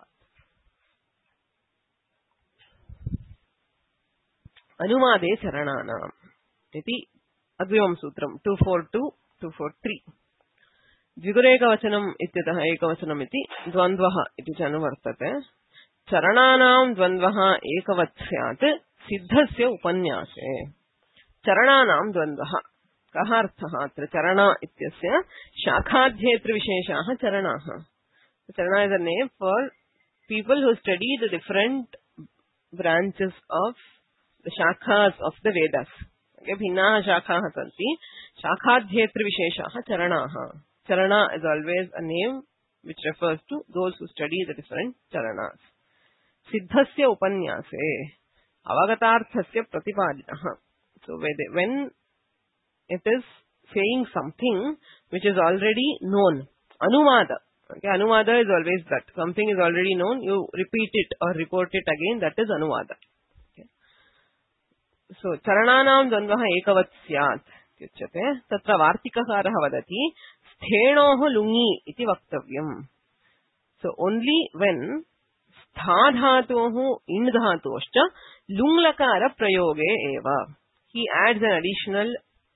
Anumade charananam. Iti Advivam Sutram 242, 243. Dvigureka ityatah ekavachanam iti dvandvaha iti chanuvartate. Charananam dvandvaha ekavat syat siddhasya upanyase. Charananam dvandvaha. Kaha arthaha atra charana ityasya shakhadhyetri visheshaha charanaha. Charana is a name for people who study the different branches of the shakhas of the Vedas. Bhinnaha shakhaha santi. Shakhadhyetri visheshaha charanaha. Charana is always a name which refers to those who study the different charanas. Siddhasya upanyase. Avagatarthasya pratipadinaha. So when it is saying something which is already known. Anumada. Okay, anumada is always that. Something is already known, you repeat it or report it again, that is anumada. So, charananam dvandvaha ekavat syat. Tatra vartikakaraha vadati sthenoho lungi iti vaktavyam. So, only when stha dhatohu in dhatoscha lunglakara prayoge eva. He adds an additional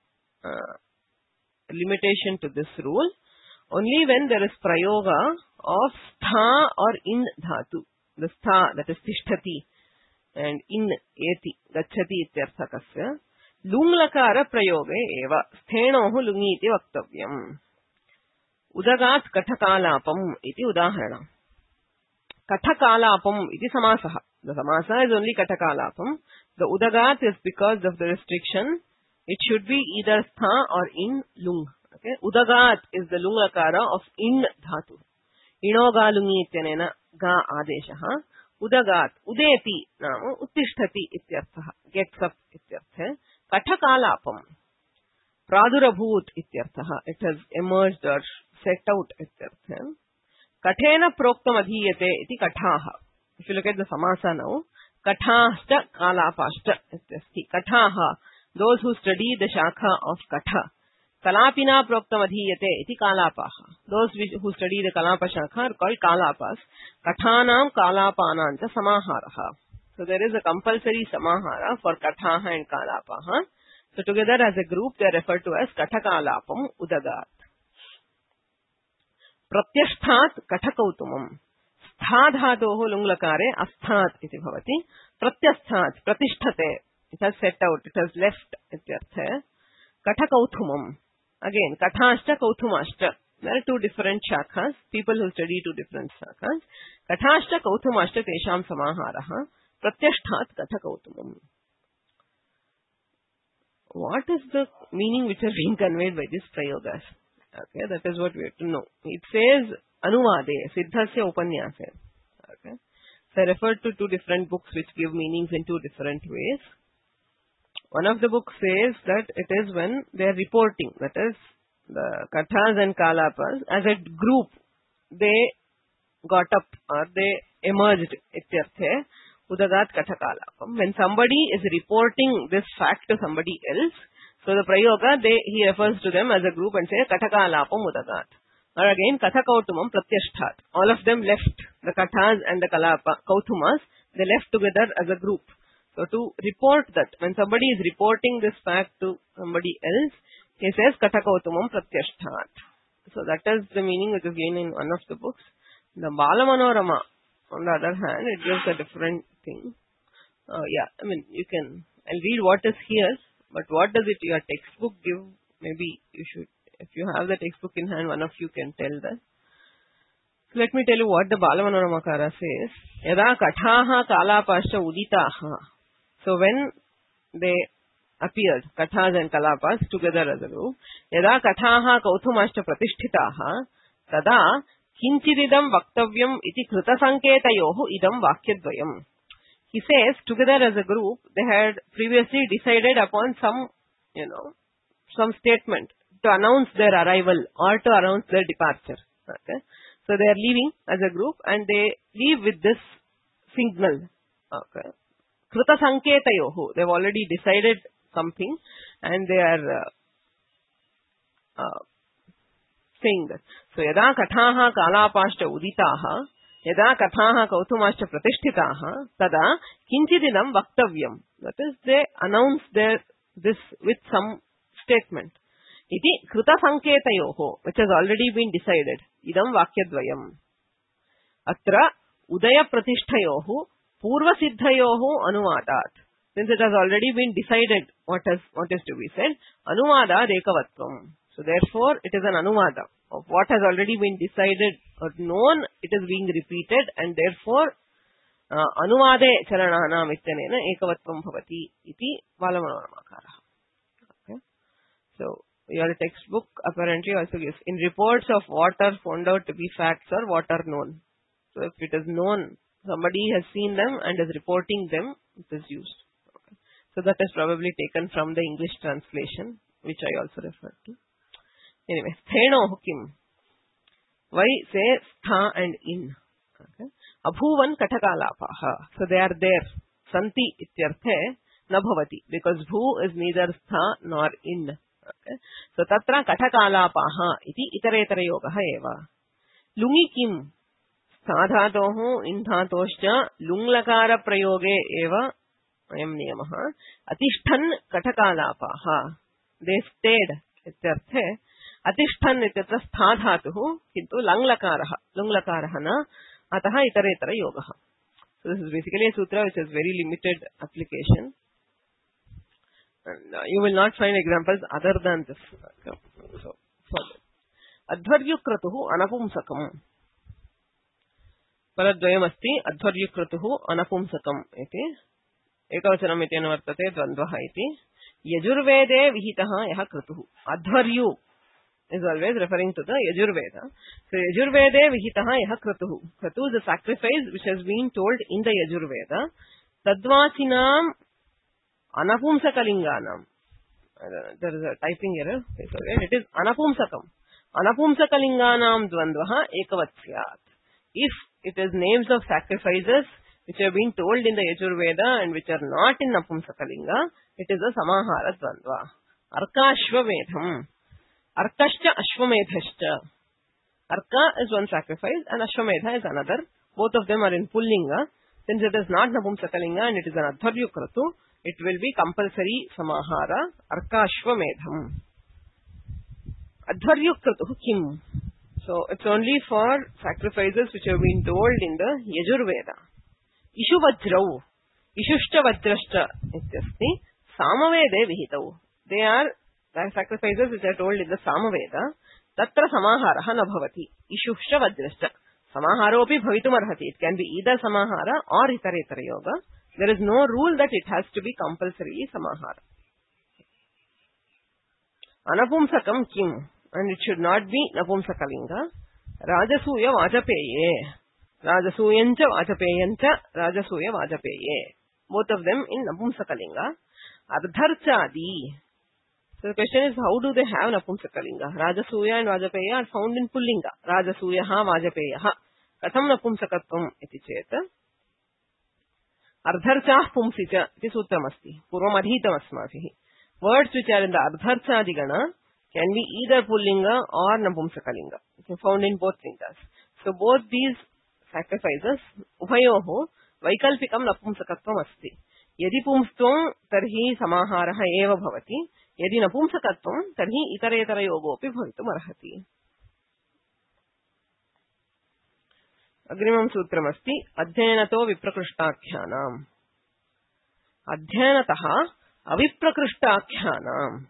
limitation to this rule. Only when there is prayoga of stha or in dhatu. The stha, that is tishtati. And in eti gacchati ityarthakasya lunglakara prayoge eva sthenohu lungi iti vaktavyam. Udagat kathakalapam iti udaharana. Kathakalapam iti samasaha. The samasa is only kathakalapam. The udagat is because of the restriction. It should be either stha or in lung. Okay. Udagat is the lung lakara of in dhatu. Inogalungi ityanena ga adeshaha. Udagat, udeti namu uttishtati ityarthaha. Gets up ityartha. Kathakalapam. Pradurabhut ityarthaha. It has emerged or set out ityartha. Kathena proktam adhiyate iti kathaha. If you look at the samasa now, kathashta kalapashta ityasti. Kathaha, those who study the shakha of katha. Kalapina proktam adhiyate iti kalapaha. Those who study the kalapa shakha are called kalapas. Kathanam kalapananta samaharaha. So there is a compulsory samahara for kathaha and kalapaha. So together as a group they are referred to as kathakalapam udagat. Pratyashthat kathakautumam. Stha dhatoho lunglakare asthat iti bhavati. Pratyasthat pratisthate. It has set out, it has left ityartha. Kathakautumam. Again, kathashta kauthumashta. There are two different shakhas. People who study two different shakhas. Kathashta kauthumashta tesham samaharaha. Pratyashthat kathakautumam. What is the meaning which is being conveyed by these prayogas? Okay, that is what we have to know. It says Anuvade, Siddhasya Upanyase. Okay. So I referred to two different books which give meanings in two different ways. One of the books says that it is when they are reporting, that is, the kathas and kalapas, as a group, they got up or they emerged, ityarthe, udagat kathakalapam. When somebody is reporting this fact to somebody else, so the prayoga, he refers to them as a group and says kathakalapam udagat. Or again, kathakautumam pratyashthat. All of them left, the kathas and the kautumas, they left together as a group. So to report that, when somebody is reporting this fact to somebody else, he says kathakautumam pratyashthat. So that is the meaning which is given in one of the books. The Balamanorama, on the other hand, it gives a different thing. I'll read what is here, but what does your textbook give? Maybe you should, if you have the textbook in hand, one of you can tell that. So let me tell you what the Balamanoramakara says. Yada kathaha kalapascha uditaha. So when they appeared, kathas and kalapas together as a group, yada kathaha kauthumashcha pratisthitaha, tada kinchididam vaktavyam iti krita sanketayohu idam vakyadvayam. He says, together as a group, they had previously decided upon some statement to announce their arrival or to announce their departure. Okay. So they are leaving as a group and they leave with this signal. Okay. Krita sanketayohu. They've already decided something and they are saying that. So yada kathaha kalapashta uditaha, yada kathaha kauthumashta pratisthitaha, tada kinchidinam vaktavyam. That is, they announce this with some statement. Iti krita sanketayoho, which has already been decided. Idam vakyadvayam. Atra udaya pratishtayoho purva siddhayoho anuvadat. Since it has already been decided what is to be said, anuvada ekavatvam. So therefore, it is an anuvada of what has already been decided or known, it is being repeated, and therefore, anuvade charananam ityanena ekavatvam bhavati iti Balamanoramakara. Okay. So, your textbook apparently also gives, in reports of what are found out to be facts or what are known. So if it is known, somebody has seen them and is reporting them, it is used. Okay. So that is probably taken from the English translation, which I also referred to. Anyway, stheno hukim. Why say stha and in? Okay. Abhuvan kathakalapaha. So they are there. Santi ityarthe na bhavati. Because bhu is neither stha nor in. Okay. So tatra kathakalapaha iti itaretara yogaha eva. Lungi kim? Stha in dhatoscha lunglakara prayoge eva ayam niyamaha. Atishtan kathakalapaha. They stayed ityarthe. Atishtan ityatra stha dhatuhu kintu lunglakaraha na ataha itaretara yogaha. So this is basically a sutra which has very limited application. And you will not find examples other than this. Okay. So, advaryukratuhu anapumsakam. Paradvayam asti advaryukratuhu anapumsakam iti. Ekavachanam iti anvartate dvandvaha iti. Yajurvede vihitaha yaha kratuhu. Advaryu is always referring to the Yajurveda. So Yajurvede vihitaha yaha kratuhu. Kratu is a sacrifice which has been told in the Yajurveda. Tadvasinam anapumsakalinganam. There is a typing error. It is anapumsakam. Anapumsakalinganam dvandvaha ekavatsyaat. If it is names of sacrifices which have been told in the Yajurveda and which are not in Napumsakalinga, it is a Samahara Dvandva. Arka Ashwamedham. Arkashcha Ashwamedhashcha. Arka is one sacrifice and Ashwamedha is another. Both of them are in Pullinga. Since it is not Napumsakalinga and it is an Adharyukratu, it will be compulsory Samahara. Arka Ashwamedham. Adharyukratu Kim. So it's only for sacrifices which have been told in the Yajurveda. Ishu Vajrau, Ishushta Vajrashta, ityasti, Samavede Vihitau. They are sacrifices which are told in the Samaveda. Tatra Samaharaha na bhavati. Ishushta Vajrashta. Samaharopi bhavitum arhati. It can be either Samahara or Itaretara Yoga. There is no rule that it has to be compulsory Samahara. Anapumsakam Kim. And it should not be Napumsakalinga. Rajasuya Vajapeye. Rajasuyancha Vajapeyancha. Rajasuya Vajapeye. Both of them in Napumsakalinga. Ardharchadi. So the question is, how do they have Napumsakalinga? Rajasuya and Vajapeya are found in Pullinga. Rajasuyaha Vajapeyaha. Katham Napumsakatvam iti cheta. Ardharchah Pumsicha. Iti sutramasti. Purvam adhitam asmafihi. Words which are in the Ardharchadigana can be either Pullinga or Napumsakalinga. It's found in both lingas. So both these sacrifices, Ubhayoho, Vaikalpikam Napumsakatvam asti. Yadi Pumstvam tarhi Samaharaha eva bhavati. Yadi Napumsakatvam tarhi Itaretara yogopi bhavitum arhati. Agrimam sutram asti. Adhyanato viprakrishtakhyanam. Adhyanataha aviprakrishtakhyanam.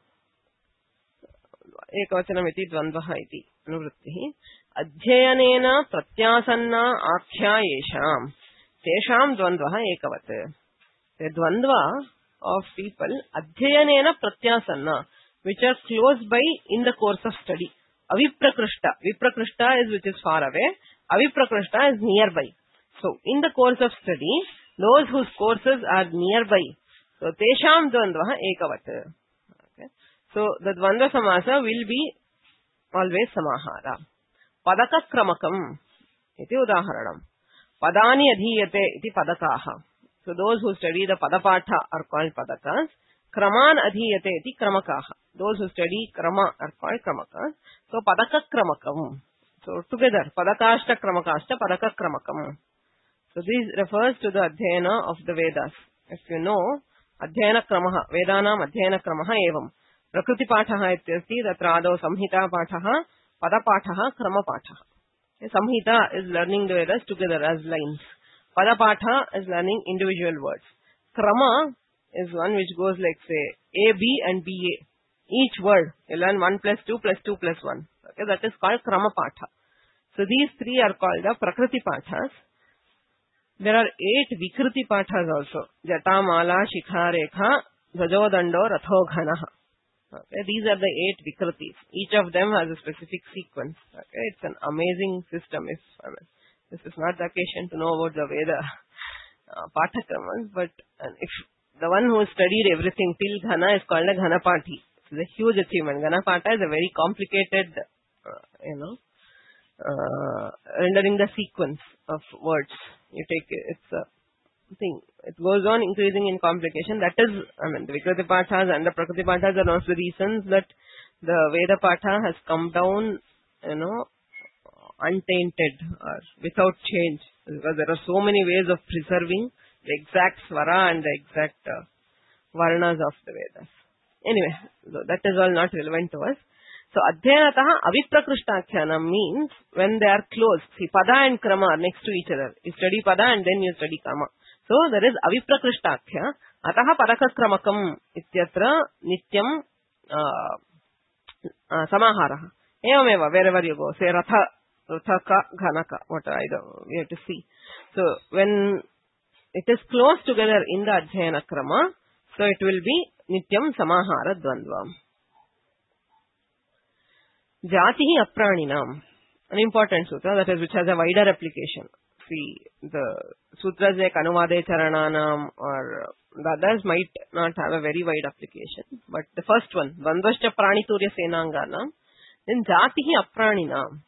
एकवचनमिति द्वन्द्वः इति अनुवृत्तिः अध्ययनेन प्रत्यासन्ना आख्या येषाम् तेषाम् द्वन्द्वः एकवत्. The द्वन्द्वा of people अध्ययनेन प्रत्यासन्ना, which are close by in the course of study. Aviprakrishta. Viprakrishta is which is far away. Aviprakrishta is nearby. So in the course of study, those whose courses are nearby. So tesham द्वन्द्वः एकवत्. So, the Dvandva Samasa will be always Samahara. Padaka Kramakam iti udaharanam. Padani adhiyate iti padakaha. So, those who study the Padapatha are called Padakas. Kraman adhiyate iti Kramakaha. Those who study Krama are called Kramakas. So, Padaka Kramakam. So, together, Padakashta Kramakashta Padaka Kramakam. So, this refers to the Adhyayana of the Vedas. If you know, Adhyayana Kramaha, Vedanam Adhyayana Kramaha evam. Prakriti Pathaha ityasti, tatrado Samhita Pathaha, Pada Pathaha, Krama Pathaha. Samhita is learning the Vedas together as lines. Pada Patha is learning individual words. Krama is one which goes like, say, A, B and B, A. Each word, you learn 1 plus 2 plus 2 plus 1. Okay, that is called Krama Patha. So these three are called the Prakriti Pathas. There are 8 Vikriti Pathas also. Jata, Mala, Shikha, Rekha, Dhajodando, Ratho, Ghanaha. Okay, these are the 8 Vikritis. Each of them has a specific sequence. Okay, it's an amazing system. This is not the occasion to know about the Veda Pathakramas, but if the one who studied everything till Ghana is called a Ghanapati. It's a huge achievement. Ghanapata is a very complicated, rendering the sequence of words. You take it's a thing. It goes on increasing in complication. That is, the Vikriti Pathas and the Prakriti Pathas are also the reasons that the Veda Patha has come down, untainted or without change. Because there are so many ways of preserving the exact Swara and the exact Varnas of the Vedas. Anyway, so that is all not relevant to us. So, Adhyanataha Aviprakrishtakhyanam means when they are close. See, Pada and Krama are next to each other. You study Pada and then you study Krama. So, there is Aviprakrishtakhya. Ataha Padakakramakam ityatra nityam samaharaha. Evameva, wherever you go. Say Rathaka, Ghanaka, what we have to see. So, when it is close together in the Adhyayana Krama, so it will be nityam samahara dvandvam. Jatihi apraninaam. An important sutra, that is, which has a wider application. See, the sutras like Anuvade Charananam or the others might not have a very wide application. But the first one, Dvandvascha Praniturya Senanganam, then Jatihi Apraninam.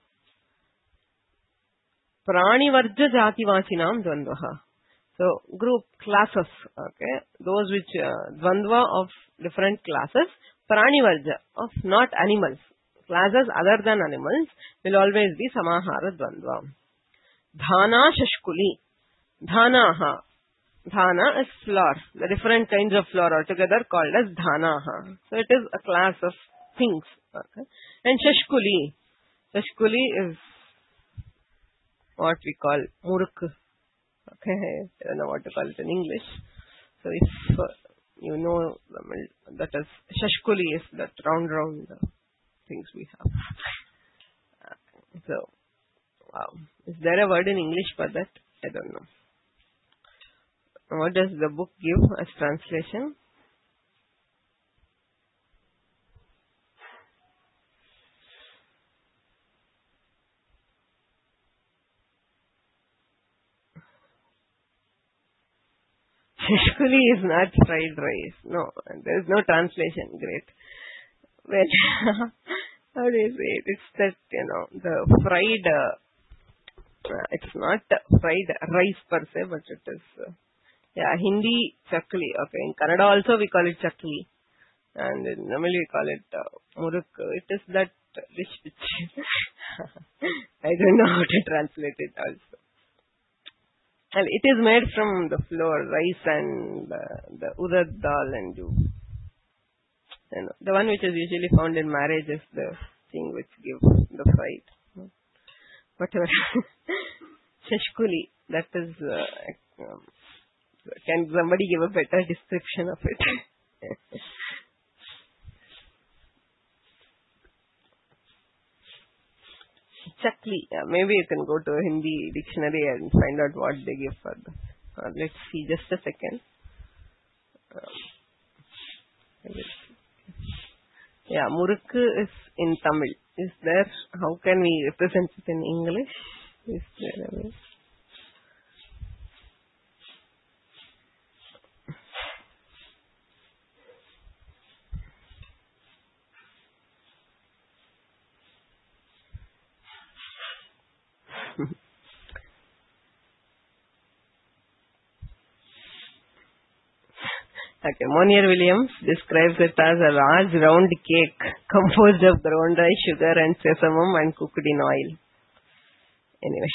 Pranivarja Jativachinam Dvandvaha. So, group classes, okay, those which Dvandva of different classes, Pranivarja of not animals. Classes other than animals will always be Samahara Dvandva. Dhana Shashkuli. Dhanaha. Dhana is flower. The different kinds of flower are together called as Dhanaha. So it is a class of things. Okay. And Shashkuli. Shashkuli is what we call Muruk. Okay. I don't know what to call it in English. So if you know, that is Shashkuli is that round things we have. So, wow. Is there a word in English for that? I don't know. What does the book give as translation? Shashkuli is not fried rice. No, there is no translation. Great. Well, how do you say it? It's that, the fried, it's not fried rice per se, but it is, Hindi chakli. Okay, in Kannada also we call it chakli. And in Tamil we call it muruk. It is that dish which, I don't know how to translate it also. And it is made from the flour, rice and the urad dal and the one which is usually found in marriage is the thing which gives the fried. Whatever. Shashkuli, that is, can somebody give a better description of it? Chakli, maybe you can go to a Hindi dictionary and find out what they give for the. Let's see, just a second. Muruk is in Tamil. Is there? How can we represent it in English? Is there a way? Okay, Monier-Williams describes it as a large round cake composed of ground rice, sugar and sesame and cooked in oil. Anyway.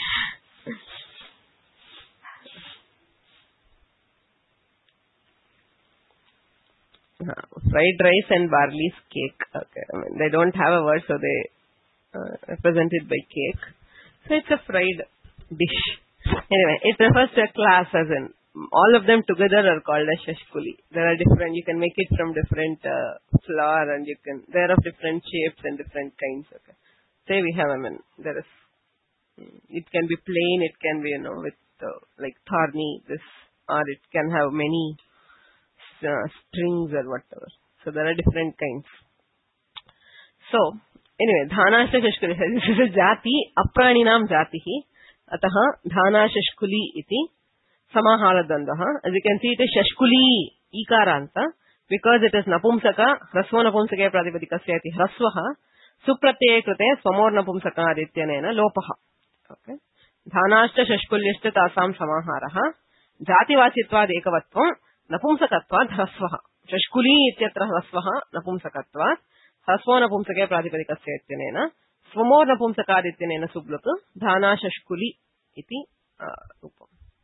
Fried rice and barley's cake. Okay, they don't have a word, so they represent it by cake. So it's a fried dish. Anyway, it refers to a class as in all of them together are called as Shashkuli. There are different, you can make it from different flour and they are of different shapes and different kinds. Okay. Say we have, there is, it can be plain, it can be, with like thorny, or it can have many strings or whatever. So there are different kinds. So, anyway, Dhanasha Shashkuli, this is a jati, apraninam jatihi, ataha Dhanashashkuli iti. Samahara Dvandvaha. As you can see, it is Shashkuli Ikaranta because it is Napumsaka, Hrasva Napumsaka Pratipadikasya iti Hrasvaha, Supratyaya Krute Swamor Napumsaka Adityanena Lopaha. Okay. Dhanashcha Shashkulyashcha Tasam Samaharaha, Jativachitvad Ekavatvam, Napumsakatvad Hrasvaha. Shashkuli ityatra Hrasvaha Napumsakatvad, Hrasva Napumsaka Pratipadikasya ityanena, Swamor Napumsaka Adityanena Sublutu, Dhanashashkuli iti Rupam.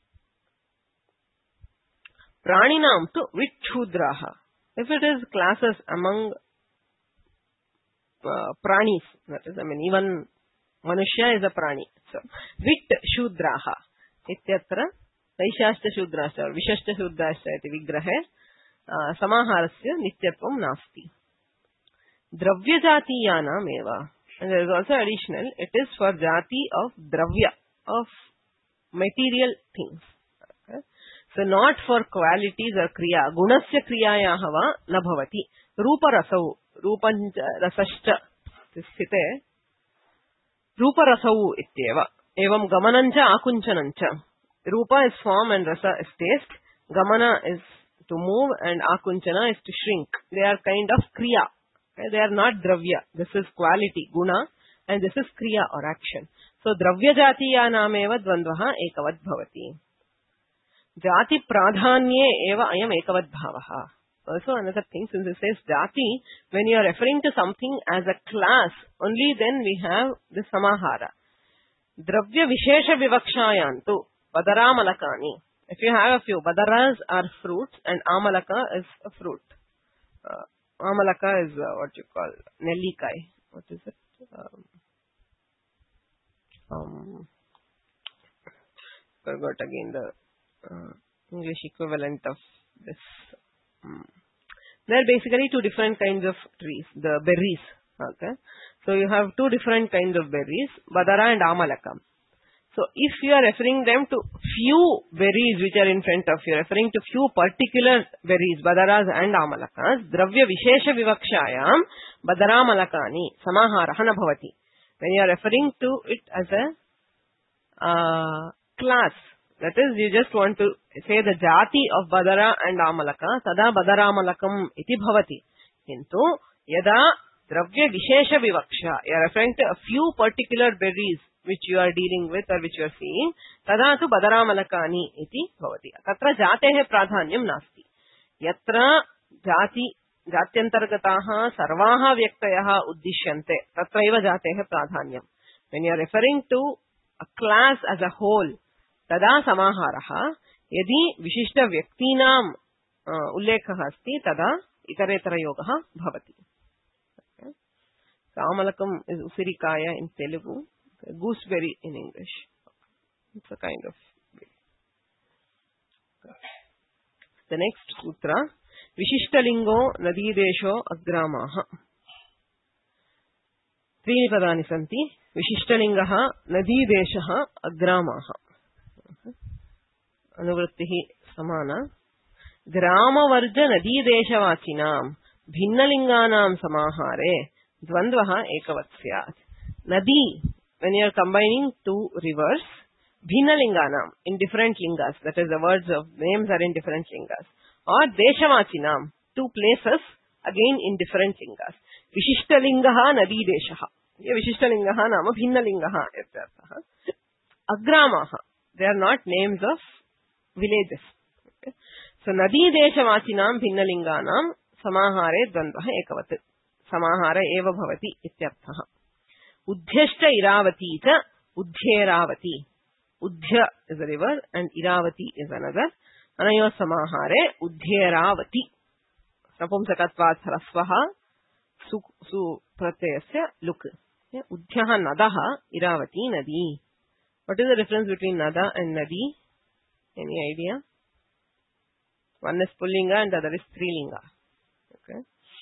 Praninam to Vichudraha. If it is classes among pranis, that is, even Manushya is a prani. So, Vit Shudraha. Ityatra, Vaishashta Shudrashta or Vishashta Shudrashta iti vigrahe, Samaharasya Nityatvam Nasti. Dravya Jatiyanam eva. And there is also additional, it is for Jati of Dravya, of material things. So not for qualities or kriya. Gunasya kriyayahava na bhavati. Rupa rasau. Rupa rasashcha. sthite rupa rasau ityeva. Evam gamanancha akunchanancha. Rupa is form and rasa is taste. Gamana is to move and akunchana is to shrink. They are kind of kriya. Okay? They are not dravya. This is quality, guna, and this is kriya or action. So dravya jatiyanam eva dvandvaha ekavad bhavati. Jati pradhanye eva ayam ekavad bhavaha. Also another thing, since it says jati, when you are referring to something as a class, only then we have the samahara. Dravya vishesha vivakshayantu badara malakani. If you have a few, badaras are fruits and amalaka is a fruit. Amalaka is what you call nellikai. What is it? Forgot again the English equivalent of this. There are basically two different kinds of trees, the berries. Okay, so you have two different kinds of berries, badara and amalaka. So if you are referring them to few berries which are in front of you, referring to few particular berries, badaras and amalakas, dravya vishesha vivakshayam badara malakani samaharaha na bhavati. When you are referring to it as a class, that is, you just want to say the jati of badara and amalaka, tada badara malakam iti bhavati. Kintu yada dravya vishesha vivaksha, you are referring to a few particular berries which you are dealing with or which you are seeing, tada tu badara malakani iti bhavati. Tatra jatehe pradhanyam nasti. Yatra jati jatyantargataha sarvaha vyaktayaha uddishyante tatraiva jatehe pradhanyam. When you are referring to a class as a whole, tada samaharaha, yadi vishishta vyaktinam ullekhaha asti, tada itaretara yogaha bhavati. Okay. So amalakam is usirikaya in Telugu, gooseberry in English. It's a kind of berry. The next sutra, Vishishtalingo Nadidesho Agramaha. Trini padani santi. Vishishtalingaha Nadideshaha Agramaha. Anuvrittihi samana. Grama varja nadideshavachinam bhinnalinganam samahare dvandvaha ekavatsyaat. Nadi, when you are combining two rivers, bhinnalinganam, in different lingas, that is the words of names are in different lingas. Or deshavachinam, two places, again in different lingas. Vishishtalingaha nadideshaha. Vishishtalingaha nama bhinnalingaha ityarthaha. Agramaha, they are not names of villages. Okay. So nadi deshavachinam bhinnalinganam samahare dvandvaha ekavat. Samahara eva bhavati ityarthaha. Udhyashta iravati cha udhyeravati. Udhya is a river and iravati is another. Anayo samahare udhyeravati. Sapumsakatvat harasvaha su pratyasya luk. Udhyaha nadaha iravati nadi. What is the difference between nada and nadi? Any idea? One is pullinga and the other is strilinga. Okay.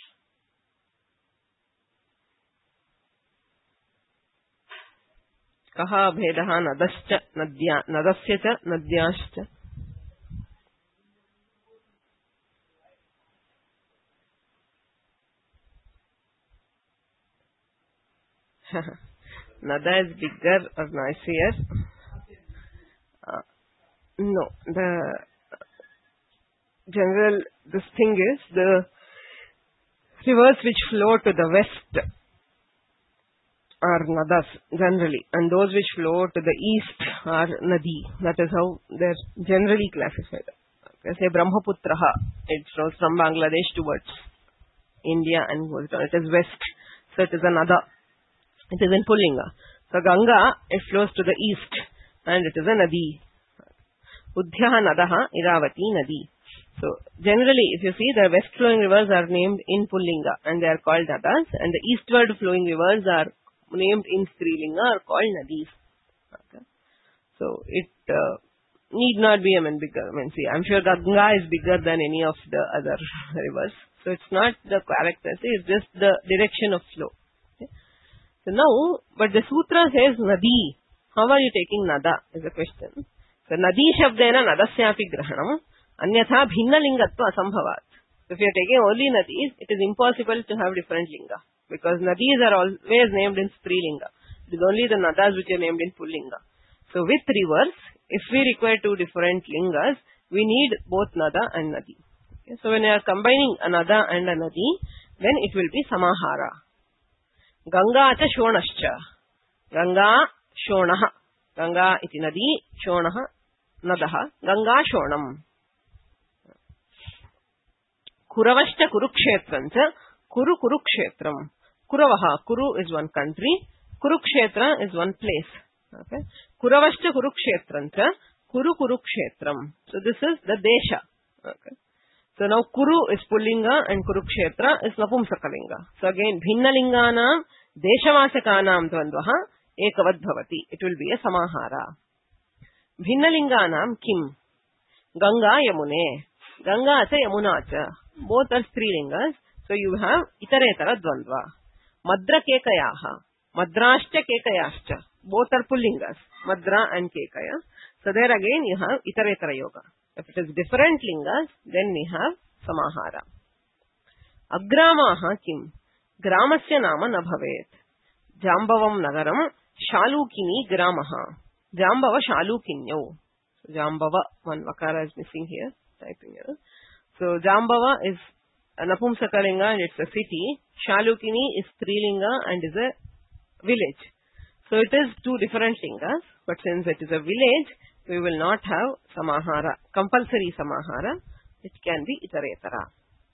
Kaha bhedaha nadascha nadya nadasya cha nadyascha. Nada is bigger or noisier. No, the general, this thing is the rivers which flow to the west are nadas generally, and those which flow to the east are nadi. That is how they're generally classified. Okay, say Brahmaputraha, it flows from Bangladesh towards India and goes down. It is west, so it is a nada. It is in Pullinga. So Ganga, it flows to the east, and it is a nadi. Udhyaha nadaha iravati nadi. So generally, if you see, the west flowing rivers are named in Pullinga and they are called nadas, and the eastward flowing rivers are named in Strilinga are called nadis. Okay. So it need not be bigger. See, I'm sure Ganga is bigger than any of the other rivers. So it's not the character, it's just the direction of flow. Okay. So now, but the sutra says nadi. How are you taking nada is the question. So nadi shabdena nadasyapi grahanam anyatha bhinna lingatva asambhavat. So if you are taking only nadis, it is impossible to have different linga. because nadis are always named in Strilinga. It is only the nadas which are named in Pullinga. So with rivers, if we require two different lingas, we need both nada and nadi. Okay? So when you are combining a nada and a nadi, then it will be samahara. Ganga cha shonascha. Ganga shonaha. Ganga iti nadi, shonaha nadaha. Ganga shonam. Kuravashcha kurukshetrancha. Kuru kurukshetram. Kuravaha. Kuru is one country. Kurukshetra is one place. Okay. Kuravashcha kurukshetrancha. Kuru kurukshetram. So this is the desha. Okay. So now Kuru is Pullinga and Kurukshetra is Napumsakalinga. So again, Bhinnalinganam Deshavasakanam Dvandvaha Ekavad Bhavati. It will be a Samahara. Bhinnalinganam Kim? Ganga Yamune. Ganga cha Yamuna cha. Both are Strilingas. So you have Itaretara Dvandva. Madra Kekayaha. Madrashcha Kekayascha. Both are Pullingas. Madra and Kekaya. So there again you have Itaretara Yoga. If it is different lingas, then we have samahara. Agramaha kim? Gramasya nama na bhavet. Jambavam nagaram shalukini gramaha. Jambava shalukinyo. So Jambava, one vakara is missing here. Typing here. So Jambava is a Napumsakalinga and it's a city. Shalukini is Strilinga and is a village. So it is two different lingas, but since it is a village, we will not have samahara, compulsory samahara, which can be itaretara.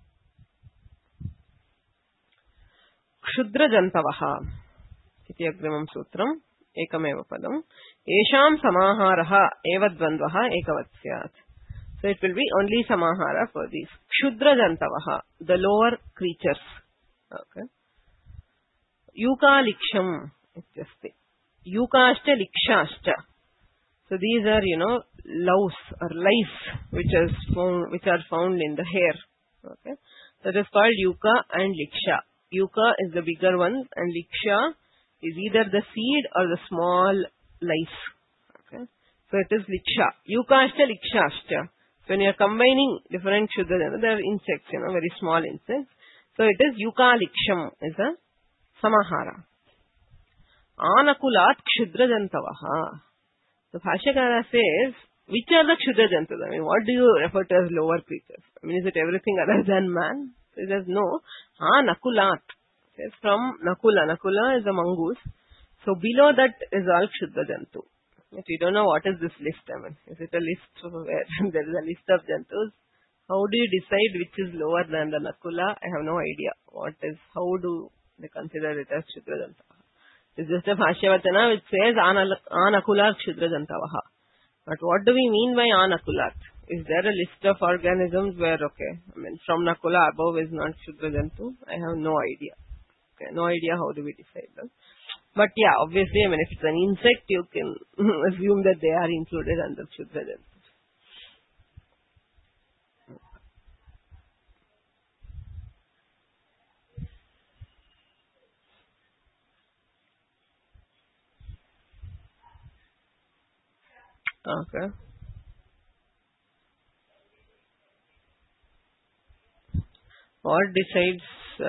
Kshudra jantavaha iti agrimam sutram ekameva padam esham samaharaha eva dvandvaha ekavatsyaat. So it will be only samahara for these. Kshudra jantavaha, the lower creatures. Okay. Yuka liksham ityasti. Yukashcha likshashcha. So these are, louse or lice which are found in the hair. Okay. So it is called yuka and liksha. Yuka is the bigger one and liksha is either the seed or the small lice. Okay. So it is liksha. Yukashcha likshashcha. So when you are combining different shudra, there are insects, very small insects. So it is yuka liksham is a samahara. Anakulat kshudra jantavaha. The Bhashyakara says, which are the Kshudra Jantas? I mean, what do you refer to as lower creatures? I mean, is it everything other than man? He says, no. Nakulat. It says from Nakula. Nakula is a mongoose. So below that is all Kshudra Jantu. But we don't know what is this list. I mean, is it a list where there is a list of Jantus? How do you decide which is lower than the Nakula? I have no idea. How do they consider it as Kshudra Janta? It's just a Bhashyavachana which says Anakulat Kshudra Jantavaha. But what do we mean by Anakulat? Is there a list of organisms where, from Nakula above is not Kshudra Jantu? I have no idea. Okay, no idea how do we decide that. But yeah, obviously, if it's an insect, you can assume that they are included under Kshudra Jantu. Okay. What decides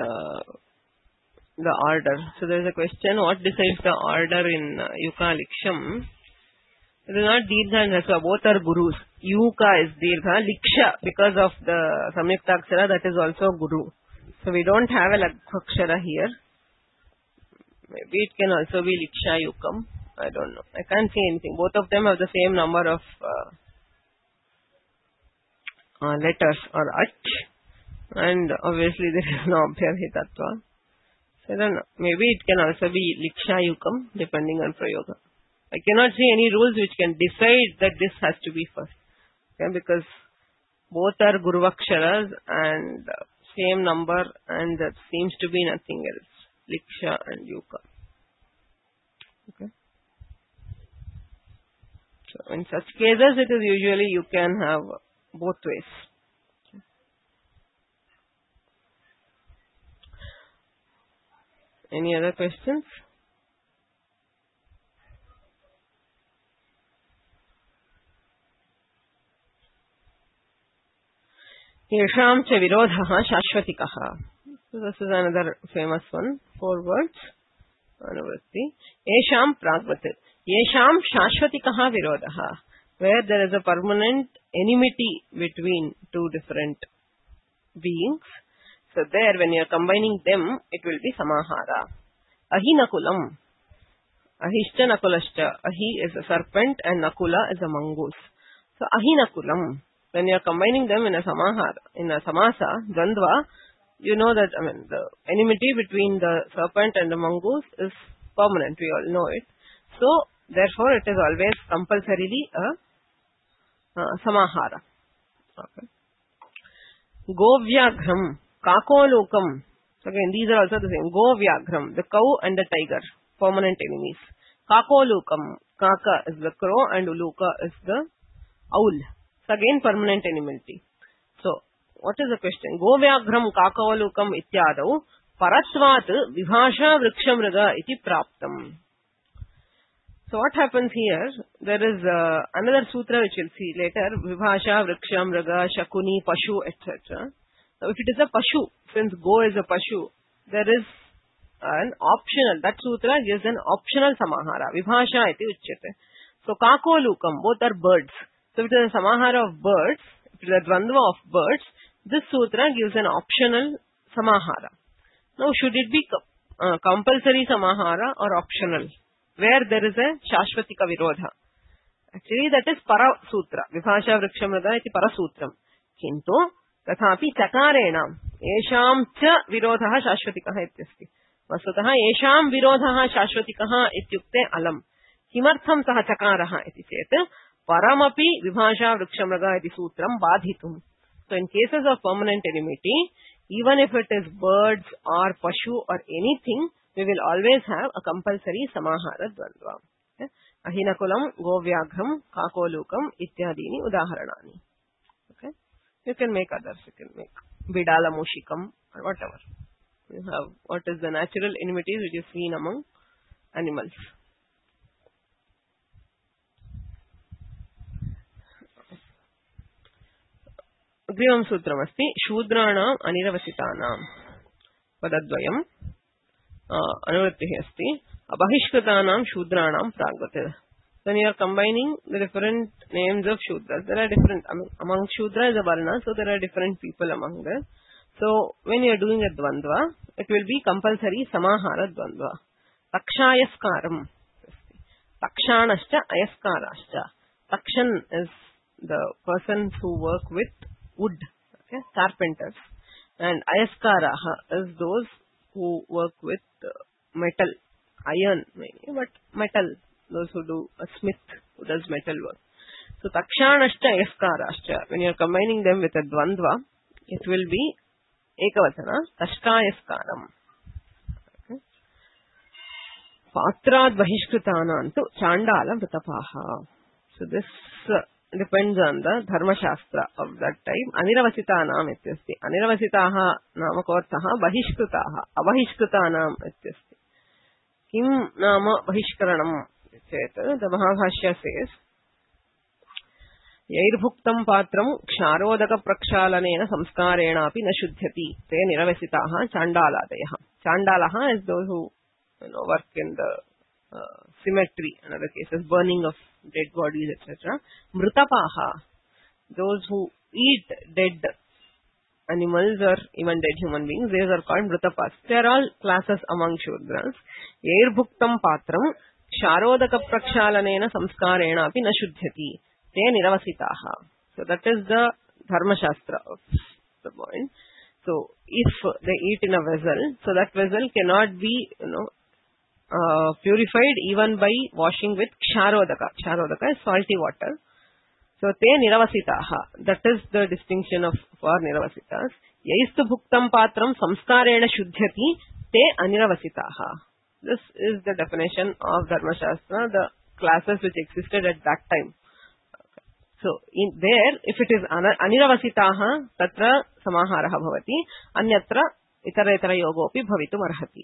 the order? So there is a question, what decides the order in Yuka Liksham? It is not Dirgha and Hasva, both are Gurus. Yuka is Dirgha, Liksha, because of the Samyuktakshara, that is also Guru. So we don't have a Laghvakshara here. Maybe it can also be Liksha Yukam. I don't know. I can't see anything. Both of them have the same number of letters or ach. And obviously there is no Abhyarhi Tattva. So I don't know. Maybe it can also be Liksha Yukam depending on Prayoga. I cannot see any rules which can decide that this has to be first. Okay, because both are Guruvaksharas and same number and that seems to be nothing else. Liksha and Yuka. Okay. So in such cases, it is usually you can have both ways. Any other questions? Yesham cha virodhaha shashvatikaha. So this is another famous one. 4 words. Anuvritti. Esham pragvat. Esham shashvatikaha virodaha. Where there is a permanent enmity between two different beings. So there, when you are combining them, it will be samahara. Ahi nakulam. Ahishcha nakulascha. Ahi is a serpent and nakula is a mongoose. So ahi nakulam. When you are combining them in a samahara, in a samasa, dvandva, you know that, the enmity between the serpent and the mongoose is permanent. We all know it. So, therefore, it is always compulsorily a samahara. Okay. Govyaghram, kakolokam. Again, these are also the same. Govyaghram, the cow and the tiger, permanent enemies. Kakolokam, kaka is the crow and uluka is the owl. So, again, permanent enmity. So, what is the question? Govyaghram kakavalukam ityadau paratvat vibhasha vrikshamraga iti praptam. So what happens here? There is another sutra which we'll see later. Vibhasha, vrikshamraga, shakuni, pashu, etc. Now if it is a pashu, since go is a pashu, there is an optional. That sutra gives an optional samahara. Vibhasha iti uchyate. So kakolukam, both are birds. So if it is a samahara of birds, if it is a dvandva of birds, this sutra gives an optional samahara. Now, should it be compulsory samahara or optional? Where there is a shashvatika virodha. Actually, that is para sutra. Vibhasha vrikshamraga iti para sutram. Kintu, tathapi chakarena. Esham cha virodha shashvatikaha ityasti. Vasutaha esham virodha shashvatikaha ityukte alam. Kimartham saha chakaraha iti chet. Paramapi vibhasha vrikshamraga iti sutram badhitum. So in cases of permanent enmity, even if it is birds or pashu or anything, we will always have a compulsory samahara dvandva. Okay? Ahinakulam, govyaghram, kakolukam, ityadini udaharanani. Okay? You can make others. You can make bidala mushikam or whatever. You have what is the natural enmity which is seen among animals. अग्रिमं सूत्रमस्ति शूद्राणाम् अनिरवसितानाम् पदद्वयम् अनुवृत्तिः अस्ति बहिष्कृतानां शूद्राणां प्राग्वत्. When you are combining the different names of shudras, there are different, among shudra is a varna, so there are different people among them. So when you are doing a dvandva, it will be compulsory samahara dvandva. Takshayaskaram. Takshanascha ayaskarascha. Takshan is the persons who work with wood, okay, carpenters, and ayaskaraha is those who work with metal, iron maybe, but metal, those who do a smith who does metal work. So takshanascha ayaskarascha, when you are combining them with a dvandva, it will be ekavachana, tashkayaskaram. Okay. Patrad bahishkritanam tu chandala vritapaha. So this depends on the dharma shastra of that time. Aniravasitanam ityasti. Aniravasitaha namakortaha bahishkritaha. Abahishkritanam ityasti. Kim nama bahishkaranam chet. The Mahabhashya says, Yairbhuktam patram ksharodaka prakshalanena samskarena api na shuddhyati. Te niravasitaha chandaladayaha. Chandalaha is those who work in the cemetery, in other cases, burning of dead bodies, etc. Mritapaha, those who eat dead animals or even dead human beings, these are called mritapas. They are all classes among shudras. Yairbhuktam patram ksharodaka prakshalanena samskarena api na shuddhyati. Te niravasitaha. So that is the dharma shastra of the point. So if they eat in a vessel, so that vessel cannot be, purified even by washing with ksharodaka. Ksharodaka is salty water. So, te niravasitaha. That is the distinction for niravasitas. Yaistu bhuktam patram samskarena shuddhyati te aniravasitaha. This is the definition of Dharma Shastra, the classes which existed at that time. So, in there, if it is aniravasitaha, tatra samaharaha bhavati, anyatra itara yogopi bhavitum arhati.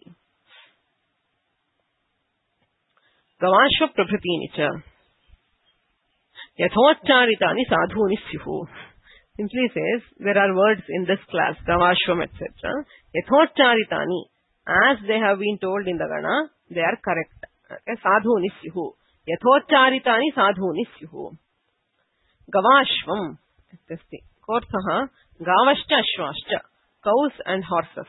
Gavashva prabhritini cha yathocharitani sadhuni syuhu simply says there are words in this class, Gavashvam, etc. Yathocharitani, as they have been told in the Gana, they are correct. Okay? Sadhuni syuhu. Yathocharitani sadhuni syuhu. Gavashvam. Korthaha. Gavashcha ashvashcha. Cows and horses.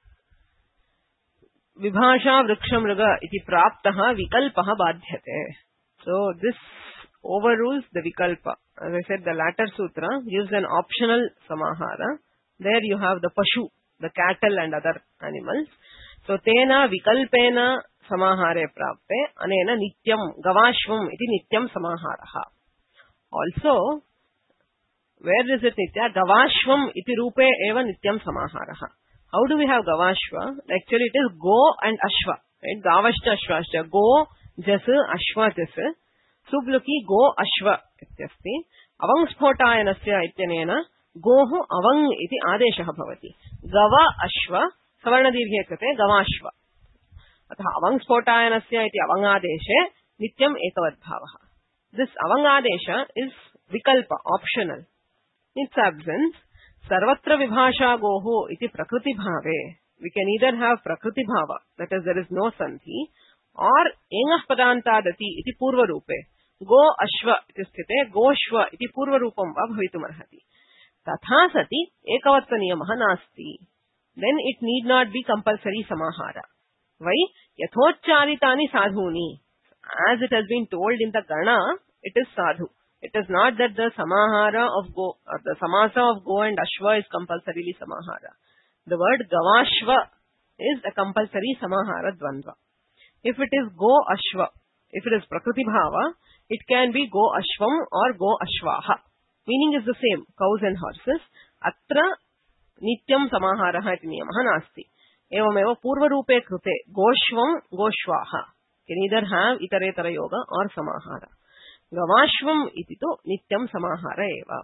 Vibhasha vrikshamruga iti praptaha vikalpaha badhyate. So this overrules the vikalpa. As I said, the latter sutra gives an optional samahara. There you have the pashu, the cattle and other animals. So tena vikalpena samahare prapte anena nityam gavashvam iti nityam samaharaha. Also, where is it nitya? Gavashvam iti rupe eva nityam samaharaha. How do we have gavashva? Actually it is go and ashva. Right? Gavashta ashvashta. Go jasu ashva jasu. Subluki go ashva ityasti. Avang sphotayanasya ityanena gohu avang iti adeshah bhavati. Gava ashva savarna dirghe krite gavashva. Atha avang sphotayanasya iti avang adeshe nityam ekavat bhavah. This avang adesha is vikalpa, optional. In its absence, sarvatra vibhasha gohu iti prakriti bhave. We can either have prakriti bhava, that is there is no sandhi, or engah padantadati iti purva rupe. Go ashva iti sthite goshva iti purva rupam va bhavitum arhati. Tatha sati ekavatta niyamah nasti. Then it need not be compulsory samahara. Why? Yathocharitani sadhuni. As it has been told in the Gana, it is sadhu. It is not that the samahara of go, or the samasa of go and ashva is compulsorily samahara. The word gavashva is a compulsory samahara dvandva. If it is go ashva, if it is prakriti bhava, it can be go ashvam or go ashvaha. Meaning is the same, cows and horses. Atra nityam samaharaha iti niyamah nasti. Evameva purva rupe krute goshvam goshvaha. Can either have itaretara yoga or samahara. Gavashvam iti to nityam samahara eva.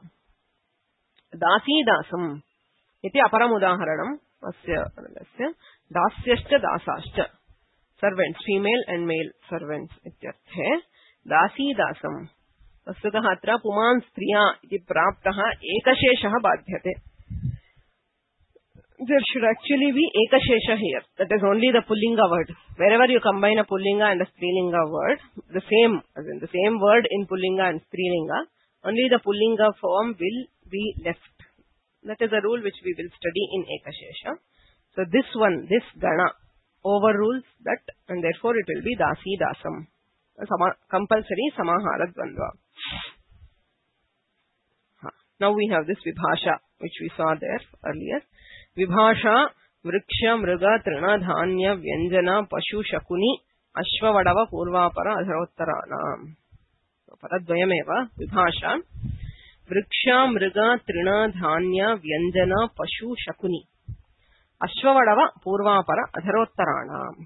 Dasi dasam iti aparam udaharanam asya dasyascha dasascha. Servants, female and male servants ityarthe. Dasi dasam. Vastutah atra puman striya iti praptaha ekasheshaha badhyate. There should actually be ekashesha here. That is only the pullinga word. Wherever you combine a pullinga and a strilinga word, the same, as in the same word in pullinga and strilinga, only the pullinga form will be left. That is a rule which we will study in ekashesha. So this one, this gana, overrules that, and therefore it will be dasi dasam. Compulsory samahara dvandva. Now we have this vibhasha, which we saw there earlier. Vibhasha, vriksha, mriga, trina, dhanya, vyanjana, pashu, shakuni, ashva, vadava, purvapara, adharottarana. Paradvayameva, vibhasha. Vriksha, mriga, trina, dhanya, vyanjana, pashu, shakuni. Ashva, vadava, purvapara, adharottarana.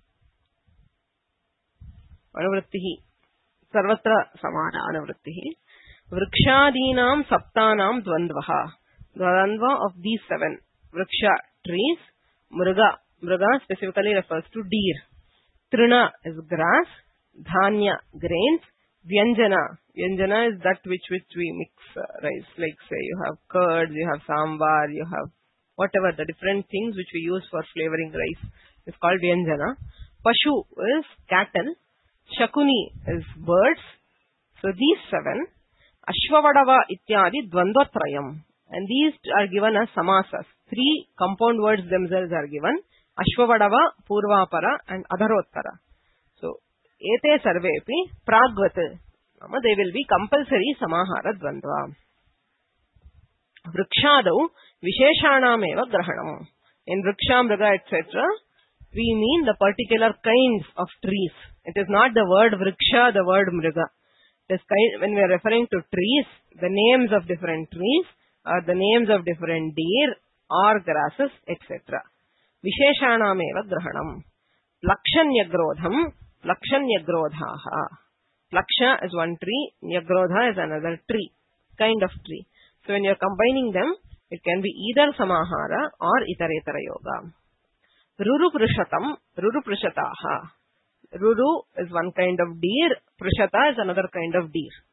Anuvrittihi. Sarvatra samana anuvrittihi. Vrikshadinam saptanam dvandvaha. Dvandva of these seven. Vriksha, trees. Mriga. Mriga specifically refers to deer. Trina is grass. Dhanya, grains. Vyanjana. Vyanjana is that which we mix rice. Like say you have curds, you have sambar, you have whatever the different things which we use for flavoring rice. It's called Vyanjana. Pashu is cattle. Shakuni is birds. So these seven, Ashvavadava ityadi dvandvatrayam. And these are given as samasas. Three compound words themselves are given. Ashvavadava, Purvapara and Adharottara. So, ete sarvepi pragvat. They will be compulsory samahara dvandva. Vrikshadau visheshanam eva grahanam. In Vriksha, Mriga, etc., we mean the particular kinds of trees. It is not the word vriksha, the word mriga. It is when we are referring to trees, the names of different trees or the names of different deer or grasses, etc. Visheshanam eva grahanam. Plakshanyagrodham, plakshanyagrodhaha. Plaksha is one tree, nyagrodha is another tree, kind of tree. So when you are combining them, it can be either samahara or itaretara yoga. Ruru prushatam, ruru prushataha. Ruru is one kind of deer, prushata is another kind of deer.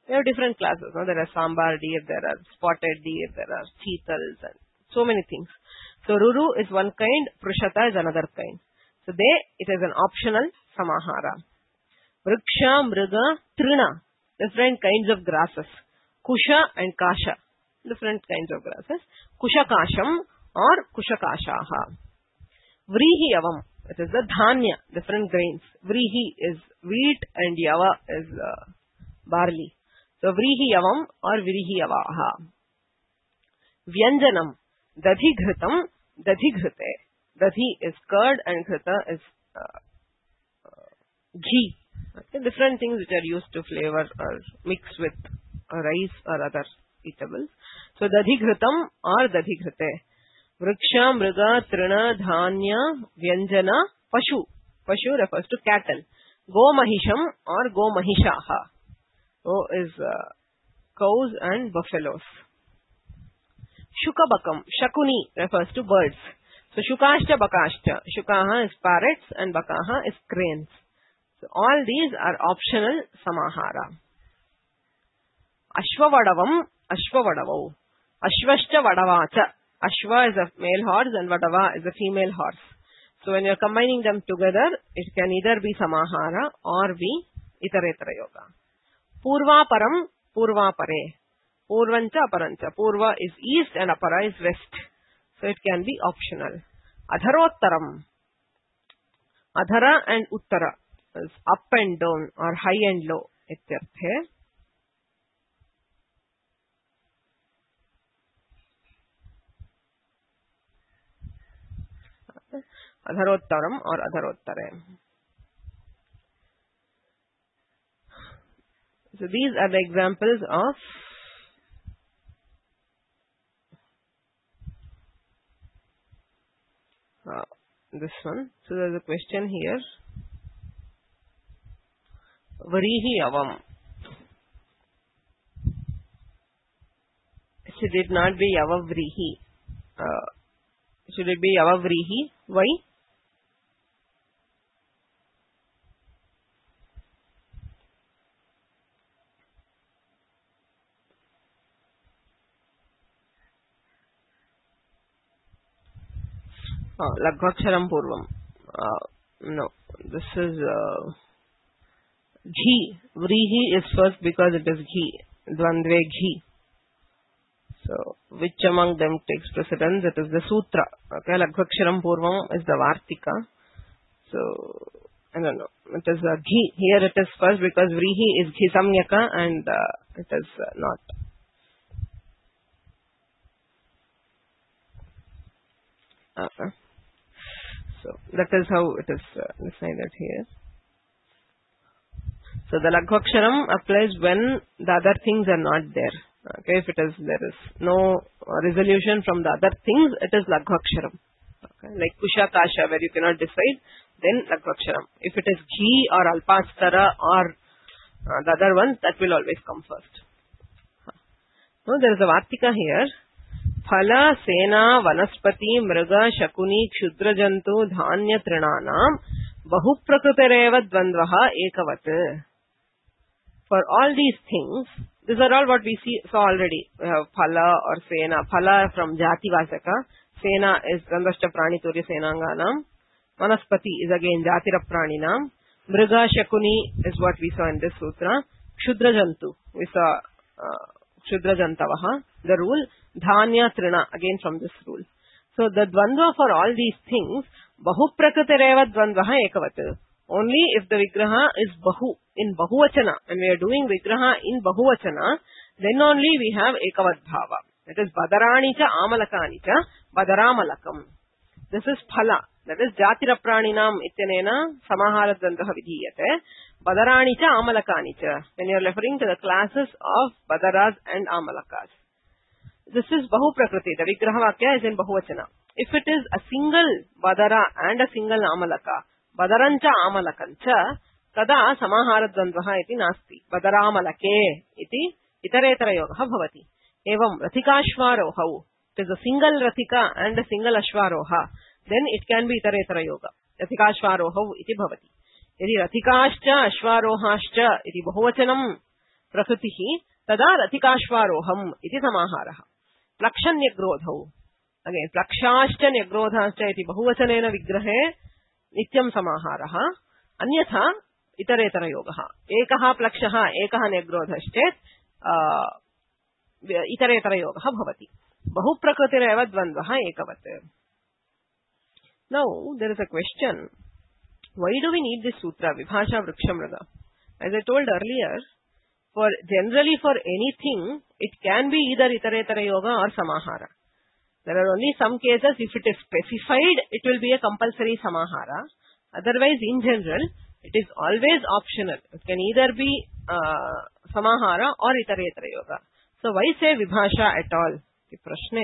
There are different classes. No? There are sambar deer, there are spotted deer, there are cheetals, and so many things. So Ruru is one kind, Prushata is another kind. So it is an optional samahara. Vriksha, Mriga, Trina, different kinds of grasses. Kusha and Kasha, different kinds of grasses. Kushakasham or Kushakashaha. Vrihi Yavam, it is the dhanya, different grains. Vrihi is wheat and Yava is barley. So Vrihi Yavam or Vrihi Yavaha. Vyanjanam, Dadhi Ghritam, Dadhi Ghrite. Dadhi is curd and Ghrita is ghee. Okay, different things which are used to flavor or mix with rice or other eatables. So Dadhi Ghritam or Dadhi Ghrite. Vriksha, Mriga, Trina, Dhanya, Vyanjana, Pashu. Pashu refers to cattle. Go Mahisham or Go Mahishaha. Go is cows and buffaloes. Shukabakam, Shakuni refers to birds. So Shukashta, Bakashta. Shukaha is parrots and Bakaha is cranes. So all these are optional samahara. Ashvavadavam, Ashvavadavau. Ashvashta Vadavacha. Ashva is a male horse and Vadava is a female horse. So when you are combining them together, it can either be samahara or be itaretara yoga. Purva param, purva pare. Purvancha, aparancha. Purva is east and apara is west. So it can be optional. Adharottaram. Adhara and uttara is up and down or high and low. Ityarthe. Adharottaram or Adharottare. So these are the examples of this one. So there is a question here. Varihi Avam. Should it not be Yavavrihi? Should it be Yavavrihi? Why? Lagvaksharam Purvam. No, this is ghee. Vrihi is first because it is ghee. Dvandve ghee. So, which among them takes precedence? It is the sutra. Okay, Lagvaksharam Purvam is the Vartika. So, I don't know. It is ghee. Here it is first because Vrihi is ghee samyaka and it is not. Okay. So, that is how it is decided here. So, the Lagvaksharam applies when the other things are not there. Okay, if there is no resolution from the other things, it is Lagvaksharam. Okay, like Kusha Kasha, where you cannot decide, then Lagvaksharam. If it is ghee or Alpastara or the other ones, that will always come first. So, there is a Vartika here. Phala, Sena, Vanaspati, Mriga, Shakuni, Kshudrajantu, Dhanya, Trinanam, Bahuprakutereva Dvandvaha Ekavat. For all these things, these are all what we saw already. We have Phala or Sena. Phala from Jati Vasaka. Sena is Gandhashta Prani Turi Senanganam. Vanaspati is again Jatira Praninam. Mriga, Shakuni is what we saw in this sutra. Kshudrajantu, we saw Kshudrajantavaha, the rule. Dhanya Trina, again from this rule. So the Dvandva for all these things, Bahu Prakutereva Dvandvaha Ekavat. Only if the Vigraha is Bahu, in Bahuvachana, and we are doing Vigraha in Bahuvachana, then only we have Ekavat Bhava. That is Badaranicha Amalakanicha, Badaramalakam. This is Phala. That is Jatira Praninam Ityanena Samahara Dvandvaha Vidhiyate. Badaranicha Amalakanicha. When you are referring to the classes of Badaras and Amalakas. This is Bahu Prakriti. The Vigraha Vakya is in Bahuvachana. If it is a single Badara and a single Amalaka, Badarancha Amalakancha, Tada Samahara Dvandvaha iti nasti. Badaramalake iti itaretara yogaha bhavati. Evam Rathikashvarohau. It is a single Rathika and a single Ashvaroha. Then it can be itaretara yoga. Rathikashvarohau iti bhavati. Yadi Rathikashcha Ashvarohashcha iti Bahuvachanam प्रकृतिः तदा रथिकाश्वारोहम् इति समाहारः. प्लक्षन्यग्रोधौ again प्लक्षाश्च न्यग्रोधाश्च इति बहुवचनेन विग्रहे नित्यं समाहारः. अन्यथा इतरेतरयोगः. एकः प्लक्षः एकः न्यग्रोधश्चेत् इतरेतरयोगः भवति. बहुप्रकृतिरेव द्वन्द्वः एकवत्. Now there is a question, why do we need this sutra Vibhasha Vrikshamriga? As I told earlier, generally for anything it can be either itaretara yoga or samahara. There are only some cases if it is specified it will be a compulsory samahara. Otherwise in general it is always optional. It can either be samahara or itaretara yoga. So why say Vibhasha at all? The prashne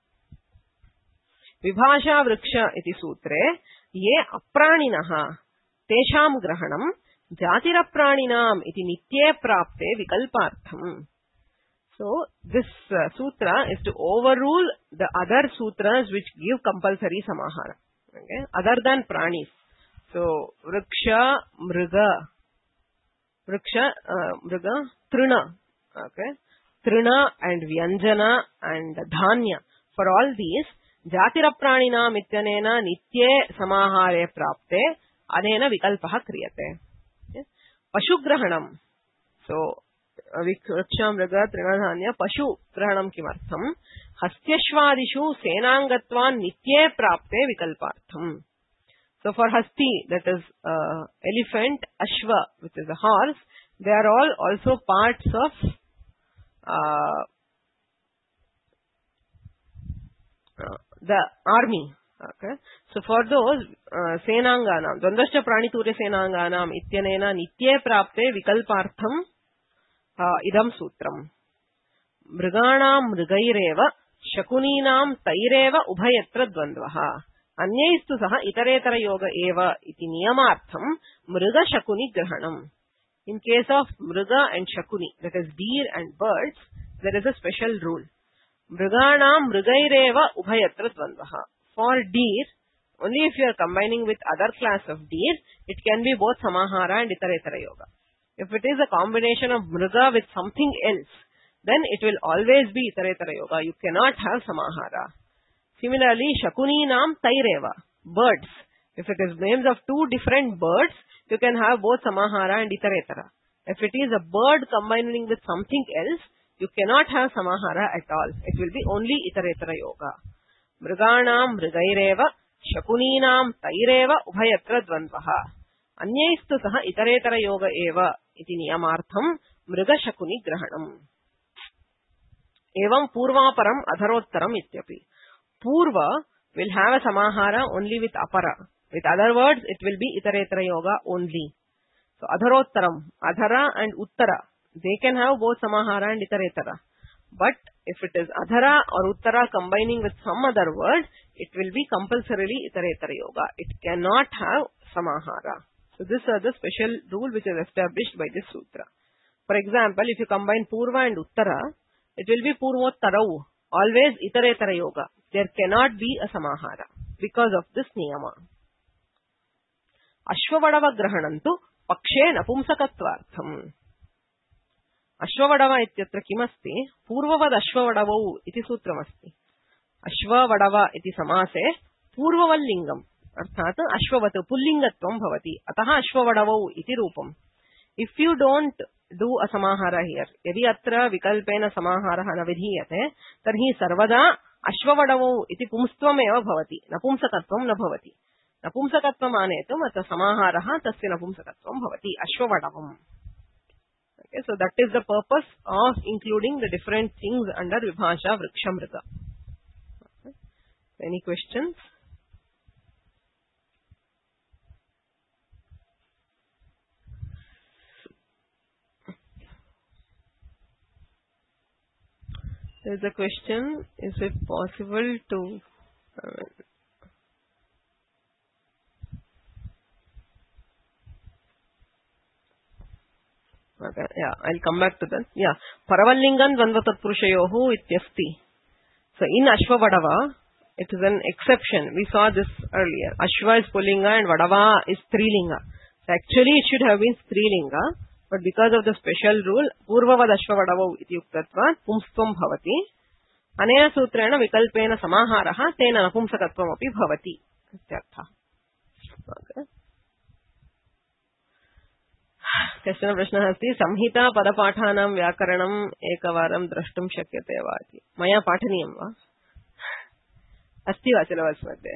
Vibhasha Vriksha iti sutre ye apraniнаः तेषां ग्रहणं जातिरप्राणिनाम् इति नित्ये प्राप्ते विकल्पार्थम्. So this sutra is to overrule the other sutras which give compulsory samahara, okay, other than pranis. So vriksha, mriga, trina, okay, trina and vyanjana and dhanya. For all these, जातिरप्राणिनाम् इत्यनेन नित्ये समाहारे प्राप्ते अनेन विकल्पः क्रियते. पशुग्रहणम्. सो वृक्षा मृग तृणधान्य पशुग्रहणम् किमर्थम्? हस्त्यश्वादिषु सेनाङ्गत्वान् नित्ये प्राप्ते विकल्पार्थम्. So for hasti, that is elephant, ashva, which is a horse, they are all also parts of the army. Okay. So for those senanganam, dvandascha praniturya senanganam ityanena nitye prapte vikalpartham idam sutram. Mriganam mrigaireva shakuninam taireva ubhayatra dvandvaha. Anyaistu saha itaretara yoga eva iti niyamartham mriga shakuni grahanam. In case of mriga and shakuni, that is deer and birds, there is a special rule. Mriganam mrigaireva ubhayatra dvandvaha. For deer, only if you are combining with other class of deer, it can be both samahara and itaretara yoga. If it is a combination of mriga with something else, then it will always be itaretara yoga. You cannot have samahara. Similarly, shakuninam taireva, birds. If it is names of two different birds, you can have both samahara and itaretara. If it is a bird combining with something else, you cannot have samahara at all. It will be only itaretara yoga. Mriganam mrigaireva shakuninam taireva ubhayatra dvandvaha. Anyaistu saha itaretara yoga eva iti niyamartham mriga shakuni grahanam. Evam purvaparam adharottaram ityapi. Purva will have a samahara only with apara. With other words, it will be itaretara yoga only. So adharottaram, adhara and uttara, they can have both samahara and itaretara. But if it is adhara or uttara combining with some other word, it will be compulsorily itaretara yoga. It cannot have samahara. So this is the special rule which is established by this sutra. For example, if you combine purva and uttara, it will be purvottarau, always itaretara yoga. There cannot be a samahara because of this niyama. Ashvavadava grahanantu pakshe napumsakatvartham. Ashvavadava ityatra kimasti purvavad ashvavadavau iti sutramasti. Ashvavadava iti samase purvavallingam arthat ashvavat pullingatvam bhavati ataha ashvavadavau iti rupam. If you don't do a samahara here, yadi atra vikalpena samahara na vidhiyate, tarhi sarvada ashvavadavau iti pumstvam eva bhavati, napumsakatvam na bhavati. Napumsakatvam anetum at samaharaha tasya napumsakatvam bhavati ashvavadavam. Okay, so that is the purpose of including the different things under Vibhasha Vrikshamriga. Okay. Any questions? There is a question, is it possible to okay, yeah, I'll come back to that. Yeah, Paravallingan Dvandvatatpurushayohu ityasti. So in Ashvavadava, it is an exception. We saw this earlier. Ashva is Pullinga and Vadava is Strilinga. So actually it should have been Strilinga, But because of the special rule, Purvavad Ashvavadavau iti uktatvat pumstvam bhavati. Anena sutrena vikalpena samaharaha tena napumsakatvam api bhavati. Ityartha. Okay. कश्चन प्रश्नः अस्ति संहिता पदपाठानां व्याकरणम् एकवारं द्रष्टुं शक्यते वा इति मया पाठनीयं वा अस्ति वा सिलेबस् मध्ये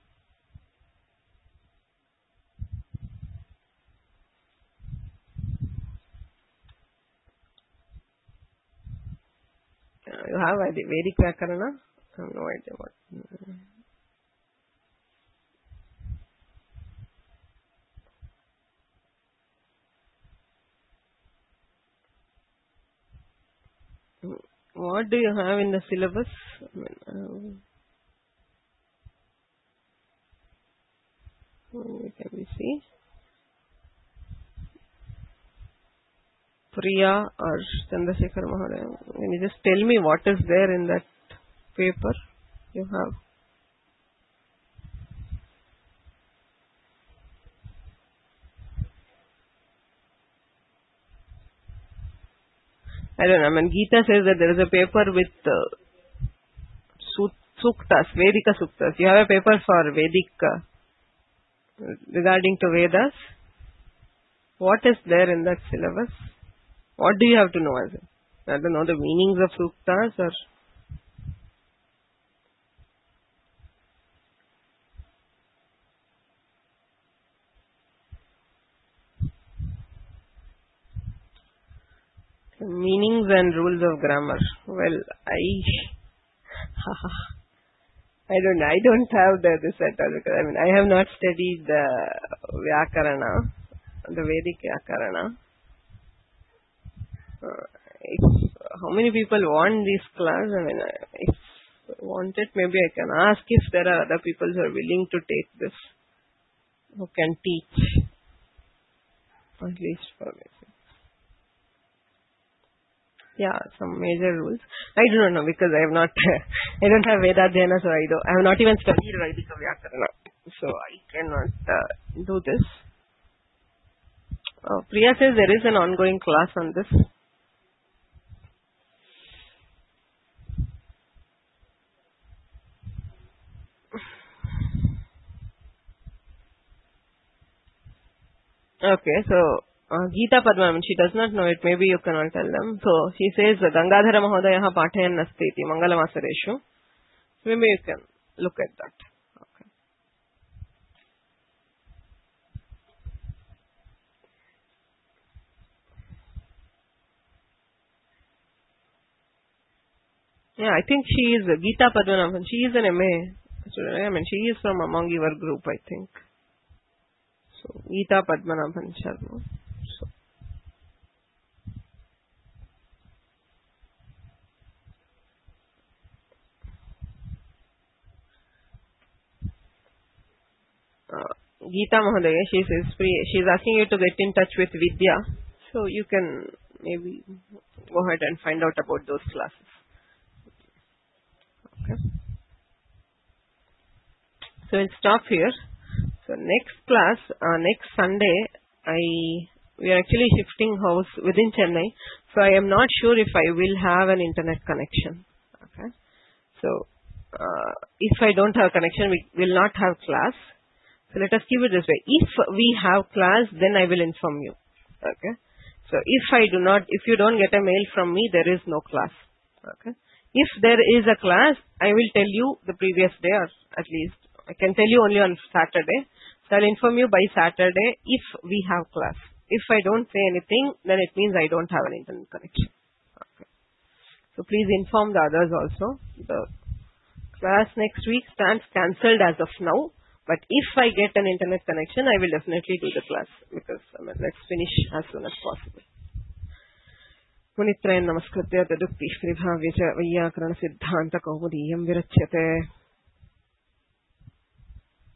you have Vedic Vyakarana? I have no idea what. What do you have in the syllabus? Can we see? Priya or Chandrasekhar Mahodaya. Can you just tell me what is there in that paper you have? I don't know. I mean, Gita says that there is a paper with suktas, Vedika suktas. You have a paper for Vedic regarding to Vedas. What is there in that syllabus? What do you have to know as it? I don't know the meanings of suktas or. Meanings and rules of grammar. Well, I don't have this at all because I mean I have not studied the Vyakarana, the Vedic Vyakarana. How many people want this class? I mean, if wanted, maybe I can ask if there are other people who are willing to take this, who can teach, at least for me. Yeah, some major rules. I do not know because I have not, I don't have Vedadhyayana, so I have not even studied Vedika Vyakarana. So I cannot do this. Priya says there is an ongoing class on this. Okay, so Geeta Padmanabhan, she does not know it, maybe you can all tell them. So she says Gangadhara Mahodayaha Pathayan Nasti iti Mangalamasareshu. Maybe you can look at that. Okay. Yeah, I think she is Geeta Padmanabhan. She is an MA student. I mean, she is from among your group, I think. So Geeta Padmanabhan Sharma. Geeta Mahodaya, she is asking you to get in touch with Vidya, so you can maybe go ahead and find out about those classes. Okay. So we'll stop here. So next class, next Sunday, we are actually shifting house within Chennai, so I am not sure if I will have an internet connection. Okay. So if I don't have connection, we will not have class. So let us keep it this way. If we have class, then I will inform you. Okay. So if you don't get a mail from me, there is no class. Okay. If there is a class, I will tell you the previous day, or at least I can tell you only on Saturday. So I'll inform you by Saturday if we have class. If I don't say anything, then it means I don't have an internet connection. Okay. So please inform the others also. The class next week stands cancelled as of now. But if I get an internet connection, I will definitely do the class because let's finish as soon as possible. Munitrayan namaskritya tadukti shriva vijayakran siddhanta kaumudiyam virachyate.